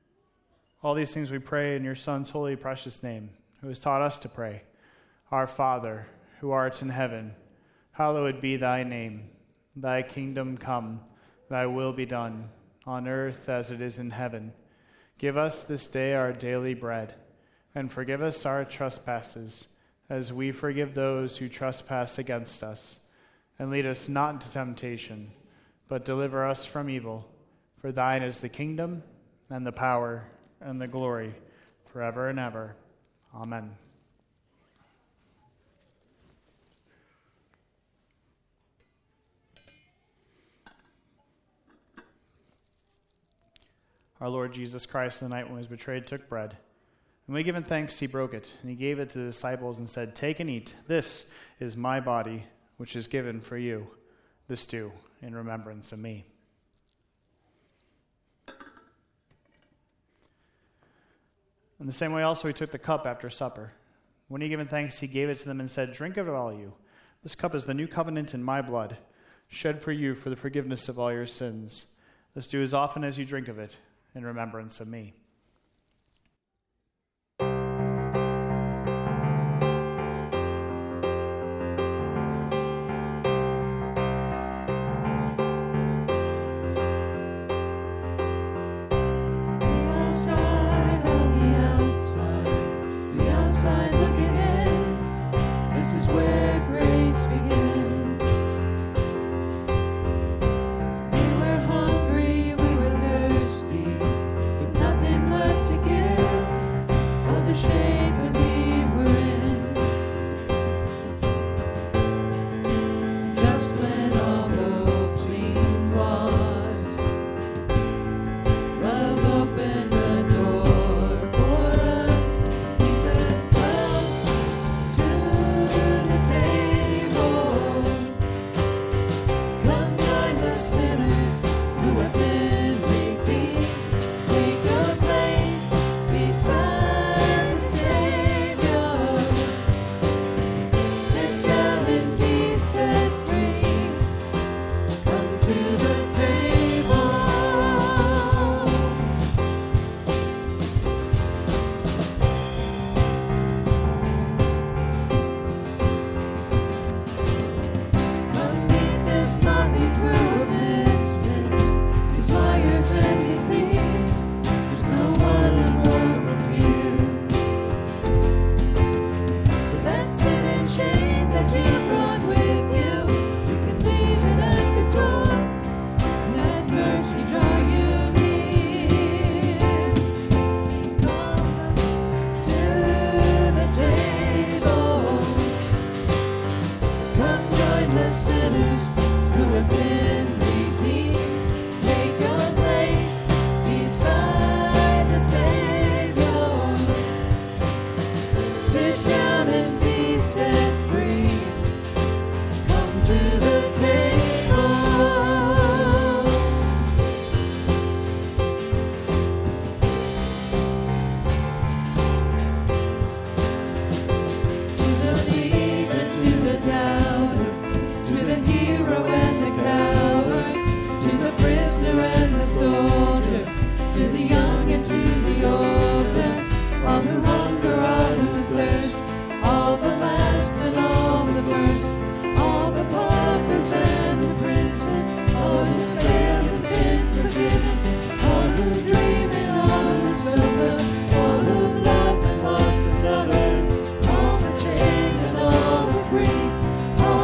Speaker 2: All these things we pray in your Son's holy, precious name, who has taught us to pray. Our Father, who art in heaven, hallowed be thy name. Thy kingdom come, thy will be done, on earth as it is in heaven. Give us this day our daily bread, and forgive us our trespasses, as we forgive those who trespass against us. And lead us not into temptation, but deliver us from evil. For thine is the kingdom, and the power, and the glory, forever and ever. Amen. Our Lord Jesus Christ, on the night when he was betrayed, took bread. And when he given thanks, he broke it, and he gave it to the disciples and said, "Take and eat. This is my body, which is given for you. This do in remembrance of me." In the same way also he took the cup after supper. When he had given thanks, he gave it to them and said, "Drink of it, all you. This cup is the new covenant in my blood, shed for you for the forgiveness of all your sins. This do as often as you drink of it in remembrance of me."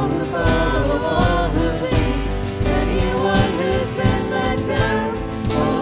Speaker 3: All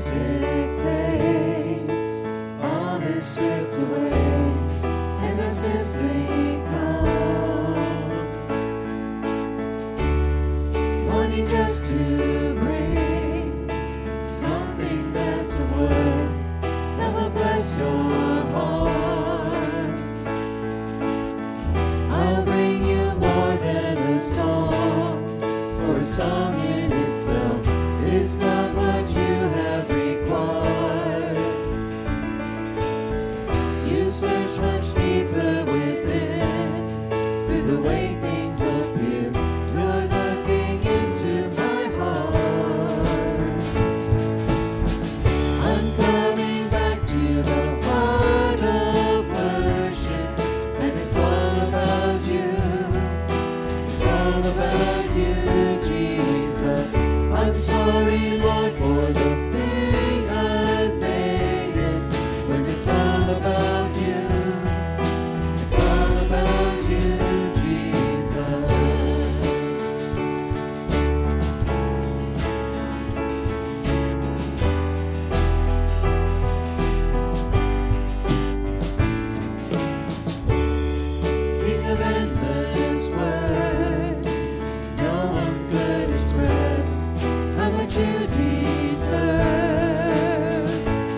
Speaker 3: music fades, all is stripped away, and I simply come, wanting just to bring something that's a word that will bless your heart. I'll bring you more than a song, for a song in itself is not what you have required. You search much deeper within, through the way things appear. You're looking into my heart. I'm coming back to the heart of worship, and it's all about you. It's all about you, Jesus. I'm sorry, Lord, for the thing I've made it. When it's all about you, it's all about you, Jesus. King of endless word, no one could express how much you deserve.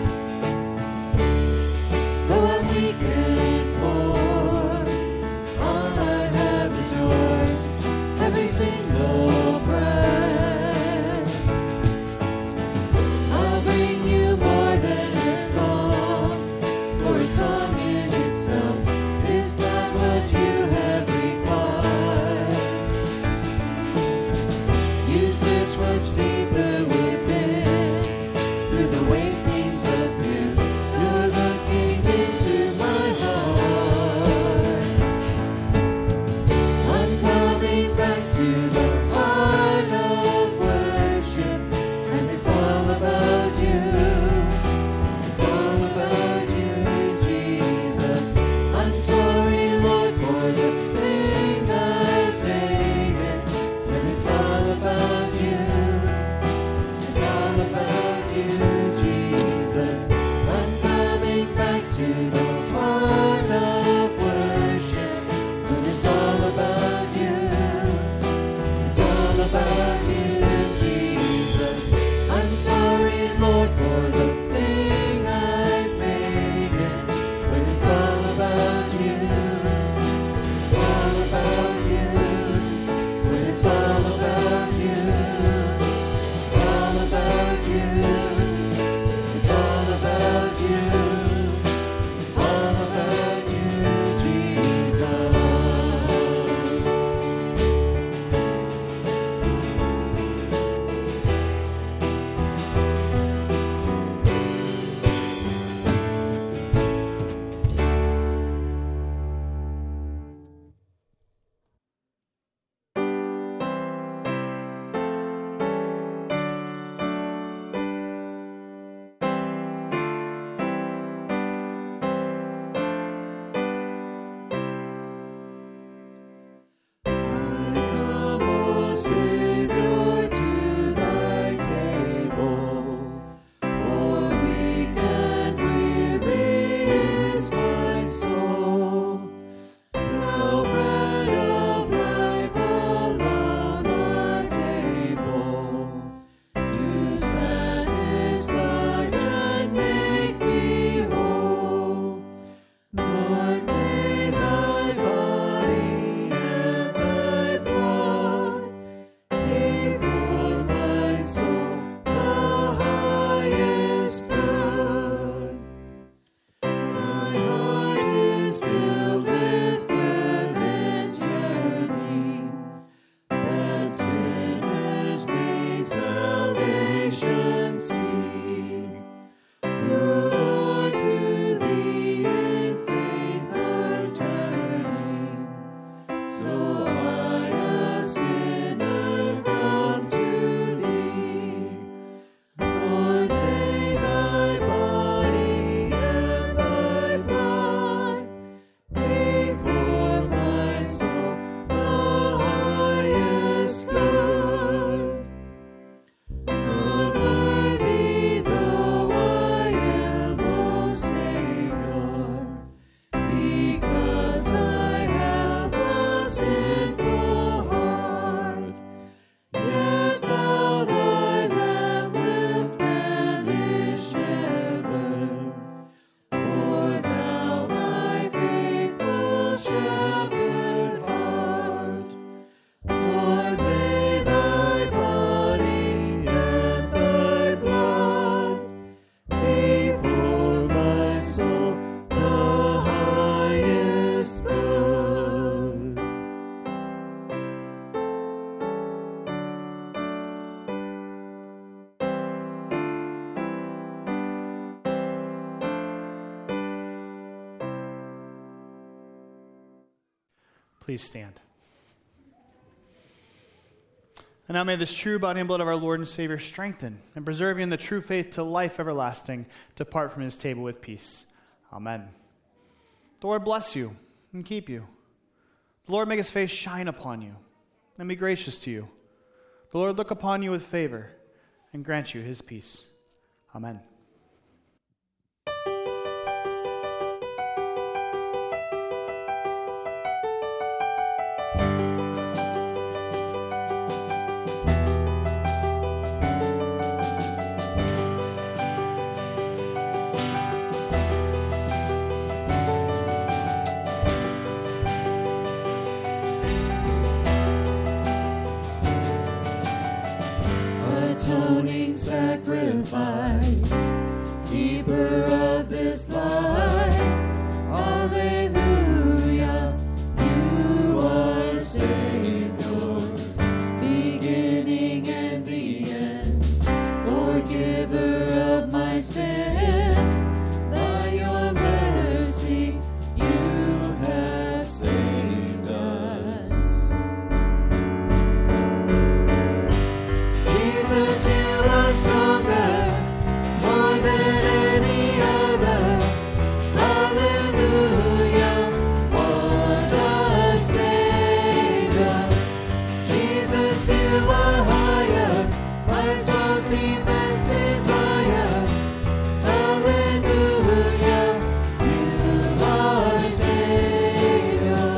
Speaker 3: Though I'm weak and poor, all I have is yours, every single breath. I'll bring you more than a song, for a song in itself is not what you have required. You search much deeper within, through the way things appear. You're looking into my heart. I'm coming back to the
Speaker 2: Please stand. And now may this true body and blood of our Lord and Savior strengthen and preserve you in the true faith to life everlasting. Depart from his table with peace. Amen. The Lord bless you and keep you. The Lord make his face shine upon you and be gracious to you. The Lord look upon you with favor and grant you his peace. Amen.
Speaker 3: Atoning sacrifice, keeper of this life, hallelujah, you are Savior, beginning and the end, forgiver of my sin, by your mercy you have saved us. Jesus, you are stronger, more than any other. Hallelujah, what a Savior. Jesus, you are higher, my soul's deepest desire. Hallelujah, you are Savior.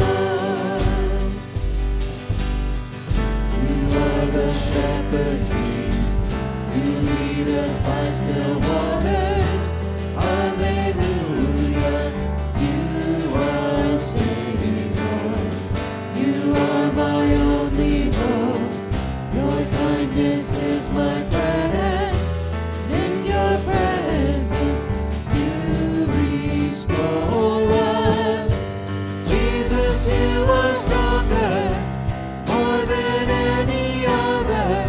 Speaker 3: You are the shepherd king, you lead us by still waters. Hallelujah, you are Savior. You are my only hope, your kindness is my friend. In your presence you restore us. Jesus, you are stronger, more than any other.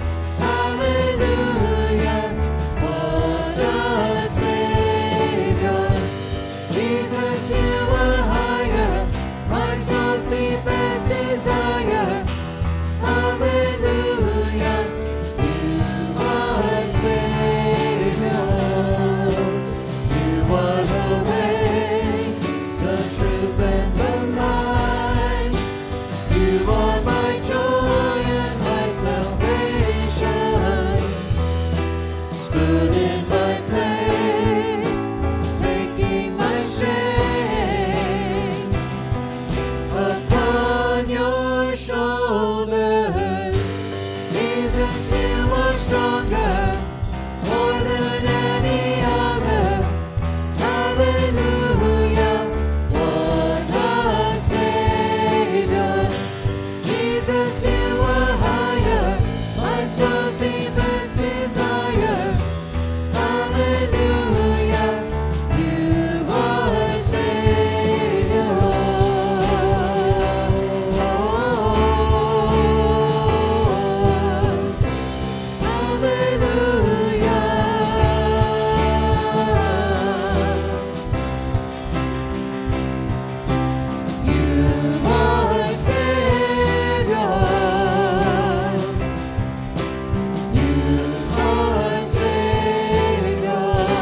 Speaker 3: Hallelujah, what a Savior. Jesus, you are higher, my soul's deepest desire. Hallelujah, you are Savior. You are the way, the truth, and the life. You are my joy and my salvation. Stood in my place, taking my shame upon your shoulders. Jesus, you are stronger, more than any other. Hallelujah, what a Savior. Jesus, you are higher, my soul's deepest desire. Hallelujah, you are Savior. Hallelujah, you are Savior. You are Savior.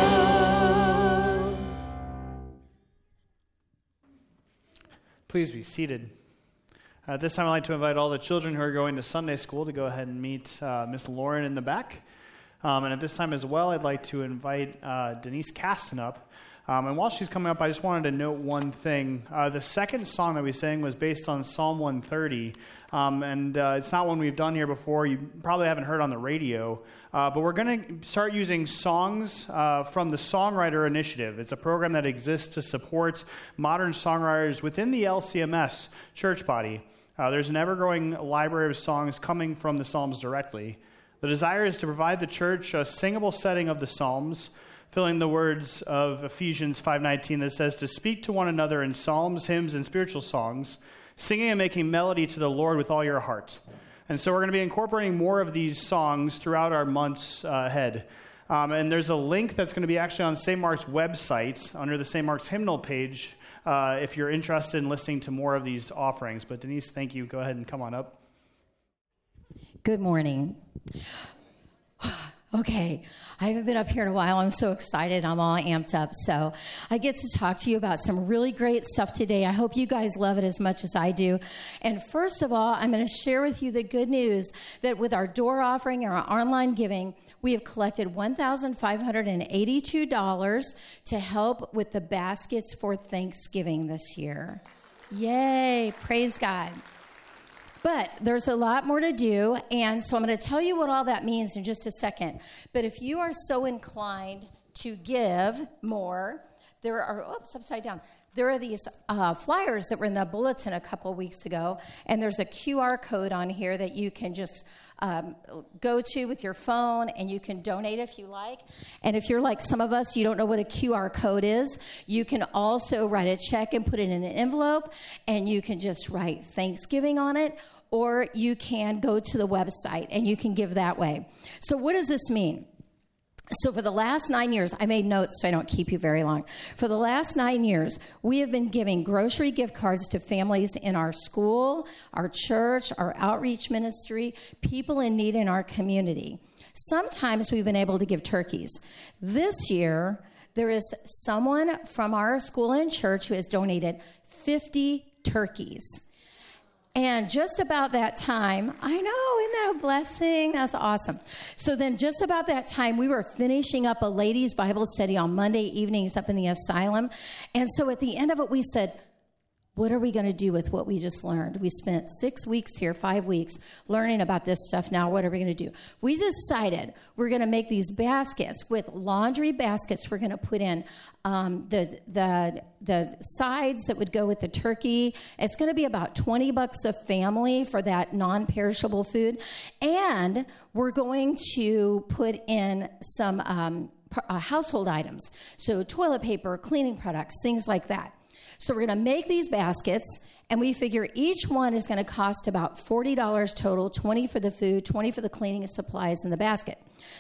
Speaker 2: Please be seated. At this time, I'd like to invite all the children who are going to Sunday school to go ahead and meet uh, Miss Lauren in the back. Um, and at this time as well, I'd like to invite uh, Denise Caston up. Um, and while she's coming up, I just wanted to note one thing. Uh, the second song that we sang was based on Psalm one thirty. Um, and uh, it's not one we've done here before. You probably haven't heard on the radio. Uh, but we're going to start using songs uh, from the Songwriter Initiative. It's a program that exists to support modern songwriters within the L C M S church body. Uh, there's an ever-growing library of songs coming from the Psalms directly. The desire is to provide the church a singable setting of the Psalms, filling the words of Ephesians five nineteen that says to speak to one another in psalms, hymns, and spiritual songs, singing and making melody to the Lord with all your heart. And so we're going to be incorporating more of these songs throughout our months uh, ahead. Um, and there's a link that's going to be actually on Saint Mark's website under the Saint Mark's hymnal page uh, if you're interested in listening to more of these offerings. But Denise, thank you. Go ahead and come on up.
Speaker 6: Good morning. Okay, I haven't been up here in a while. I'm so excited. I'm all amped up. So I get to talk to you about some really great stuff today. I hope you guys love it as much as I do. And first of all, I'm going to share with you the good news that with our door offering and our online giving, we have collected one thousand five hundred eighty-two dollars to help with the baskets for Thanksgiving this year. Yay, praise God. But there's a lot more to do, and so I'm going to tell you what all that means in just a second. But if you are so inclined to give more, there are, oops, upside down. There are these uh, flyers that were in the bulletin a couple weeks ago, and there's a Q R code on here that you can just um, go to with your phone, and you can donate if you like. And if you're like some of us, you don't know what a Q R code is, you can also write a check and put it in an envelope, and you can just write Thanksgiving on it, or you can go to the website, and you can give that way. So what does this mean? So for the last nine years, I made notes so I don't keep you very long. For the last nine years, we have been giving grocery gift cards to families in our school, our church, our outreach ministry, people in need in our community. Sometimes we've been able to give turkeys. This year, there is someone from our school and church who has donated fifty turkeys. And just about that time, I know, isn't that a blessing? That's awesome. So then just about that time, we were finishing up a ladies' Bible study on Monday evenings up in the asylum. And so at the end of it, we said, what are we going to do with what we just learned? We spent six weeks here, five weeks, learning about this stuff. Now, what are we going to do? We decided we're going to make these baskets with laundry baskets. We're going to put in um, the the the sides that would go with the turkey. It's going to be about twenty bucks a family for that non-perishable food. And we're going to put in some um, uh, household items. So toilet paper, cleaning products, things like that. So we're going to make these baskets, and we figure each one is going to cost about forty dollars total, twenty dollars for the food, twenty dollars for the cleaning supplies in the basket.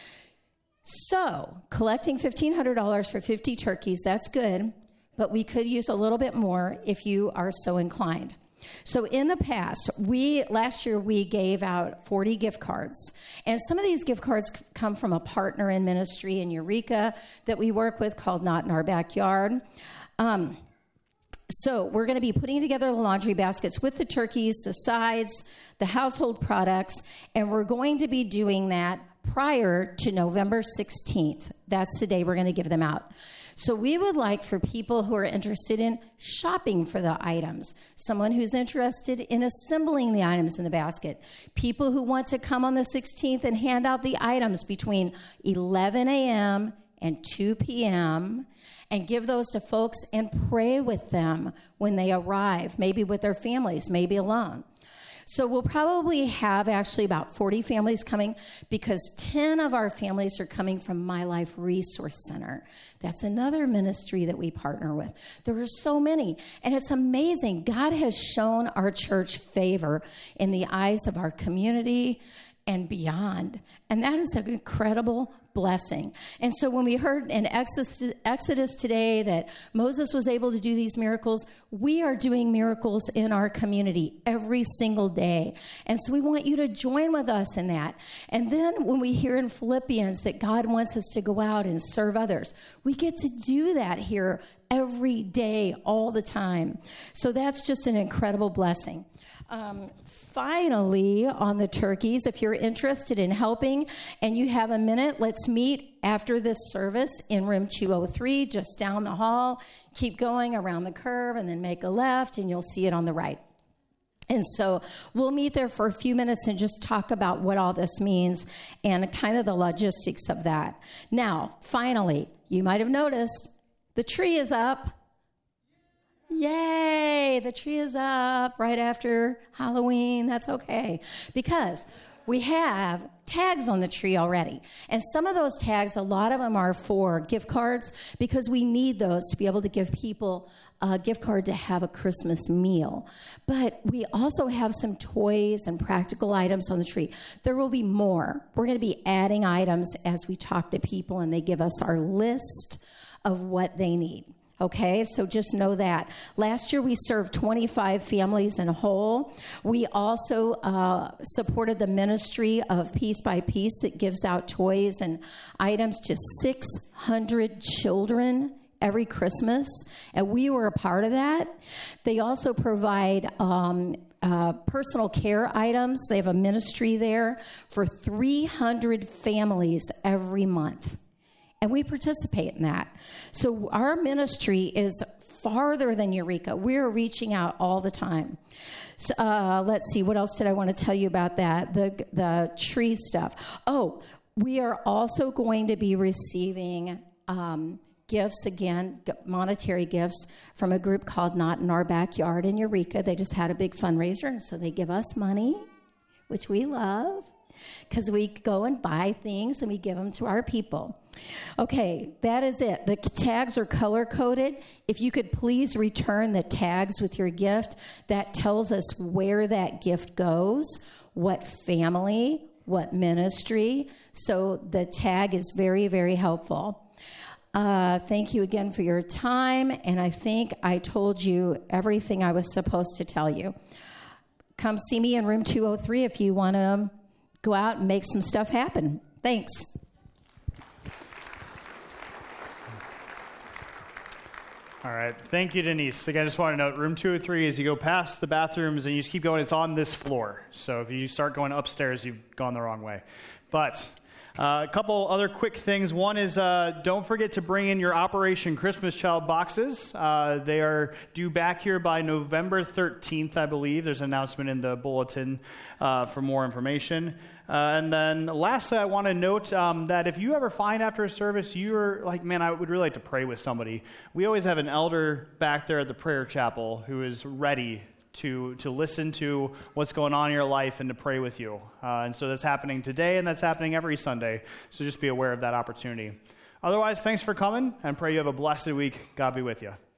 Speaker 6: So collecting fifteen hundred dollars for fifty turkeys, that's good, but we could use a little bit more if you are so inclined. So in the past, we last year we gave out forty gift cards. And some of these gift cards come from a partner in ministry in Eureka that we work with called Not in Our Backyard. Um, So we're going to be putting together the laundry baskets with the turkeys, the sides, the household products, and we're going to be doing that prior to November sixteenth. That's the day we're going to give them out. So we would like for people who are interested in shopping for the items, someone who's interested in assembling the items in the basket, people who want to come on the sixteenth and hand out the items between eleven a.m. and two p.m., and give those to folks and pray with them when they arrive, maybe with their families, maybe alone. So we'll probably have actually about forty families coming because ten of our families are coming from My Life Resource Center. That's another ministry that we partner with. There are so many, and it's amazing. God has shown our church favor in the eyes of our community and beyond. And that is an incredible blessing. And so when we heard in Exodus, Exodus today that Moses was able to do these miracles, we are doing miracles in our community every single day. And so we want you to join with us in that. And then when we hear in Philippians that God wants us to go out and serve others, we get to do that here every day, all the time. So that's just an incredible blessing. Um, finally, on the turkeys, if you're interested in helping and you have a minute, let's meet after this service in room two oh three, just down the hall. Keep going around the curve and then make a left, and you'll see it on the right. And so we'll meet there for a few minutes and just talk about what all this means and kind of the logistics of that. Now, finally, you might have noticed the tree is up. Yay, the tree is up right after Halloween. That's okay, because we have tags on the tree already. And some of those tags, a lot of them are for gift cards because we need those to be able to give people a gift card to have a Christmas meal. But we also have some toys and practical items on the tree. There will be more. We're going to be adding items as we talk to people and they give us our list of what they need. Okay, so just know that. Last year we served twenty-five families in whole. We also uh, supported the ministry of Piece by Piece that gives out toys and items to six hundred children every Christmas, and we were a part of that. They also provide um, uh, personal care items. They have a ministry there for three hundred families every month. And we participate in that. So our ministry is farther than Eureka. We're reaching out all the time. So, uh, let's see, what else did I want to tell you about that? The, the tree stuff. Oh, we are also going to be receiving um, gifts, again, monetary gifts from a group called Not in Our Backyard in Eureka. They just had a big fundraiser, and so they give us money, which we love, because we go and buy things and we give them to our people. Okay, that is it. The tags are color-coded. If you could please return the tags with your gift, that tells us where that gift goes, what family, what ministry. So the tag is very, very helpful. Uh, thank you again for your time, and I think I told you everything I was supposed to tell you. Come see me in room two oh three if you want to go out and make some stuff happen. Thanks.
Speaker 2: All right. Thank you, Denise. Again, I just want to note, room two oh three, as you go past the bathrooms and you just keep going, it's on this floor. So if you start going upstairs, you've gone the wrong way. But uh, a couple other quick things. One is uh, don't forget to bring in your Operation Christmas Child boxes. Uh, they are due back here by November thirteenth, I believe. There's an announcement in the bulletin uh, for more information. Uh, and then lastly, I want to note um, that if you ever find after a service, you're like, man, I would really like to pray with somebody. We always have an elder back there at the prayer chapel who is ready to to listen to what's going on in your life and to pray with you. Uh, and so that's happening today, and that's happening every Sunday. So just be aware of that opportunity. Otherwise, thanks for coming, and pray you have a blessed week. God be with you.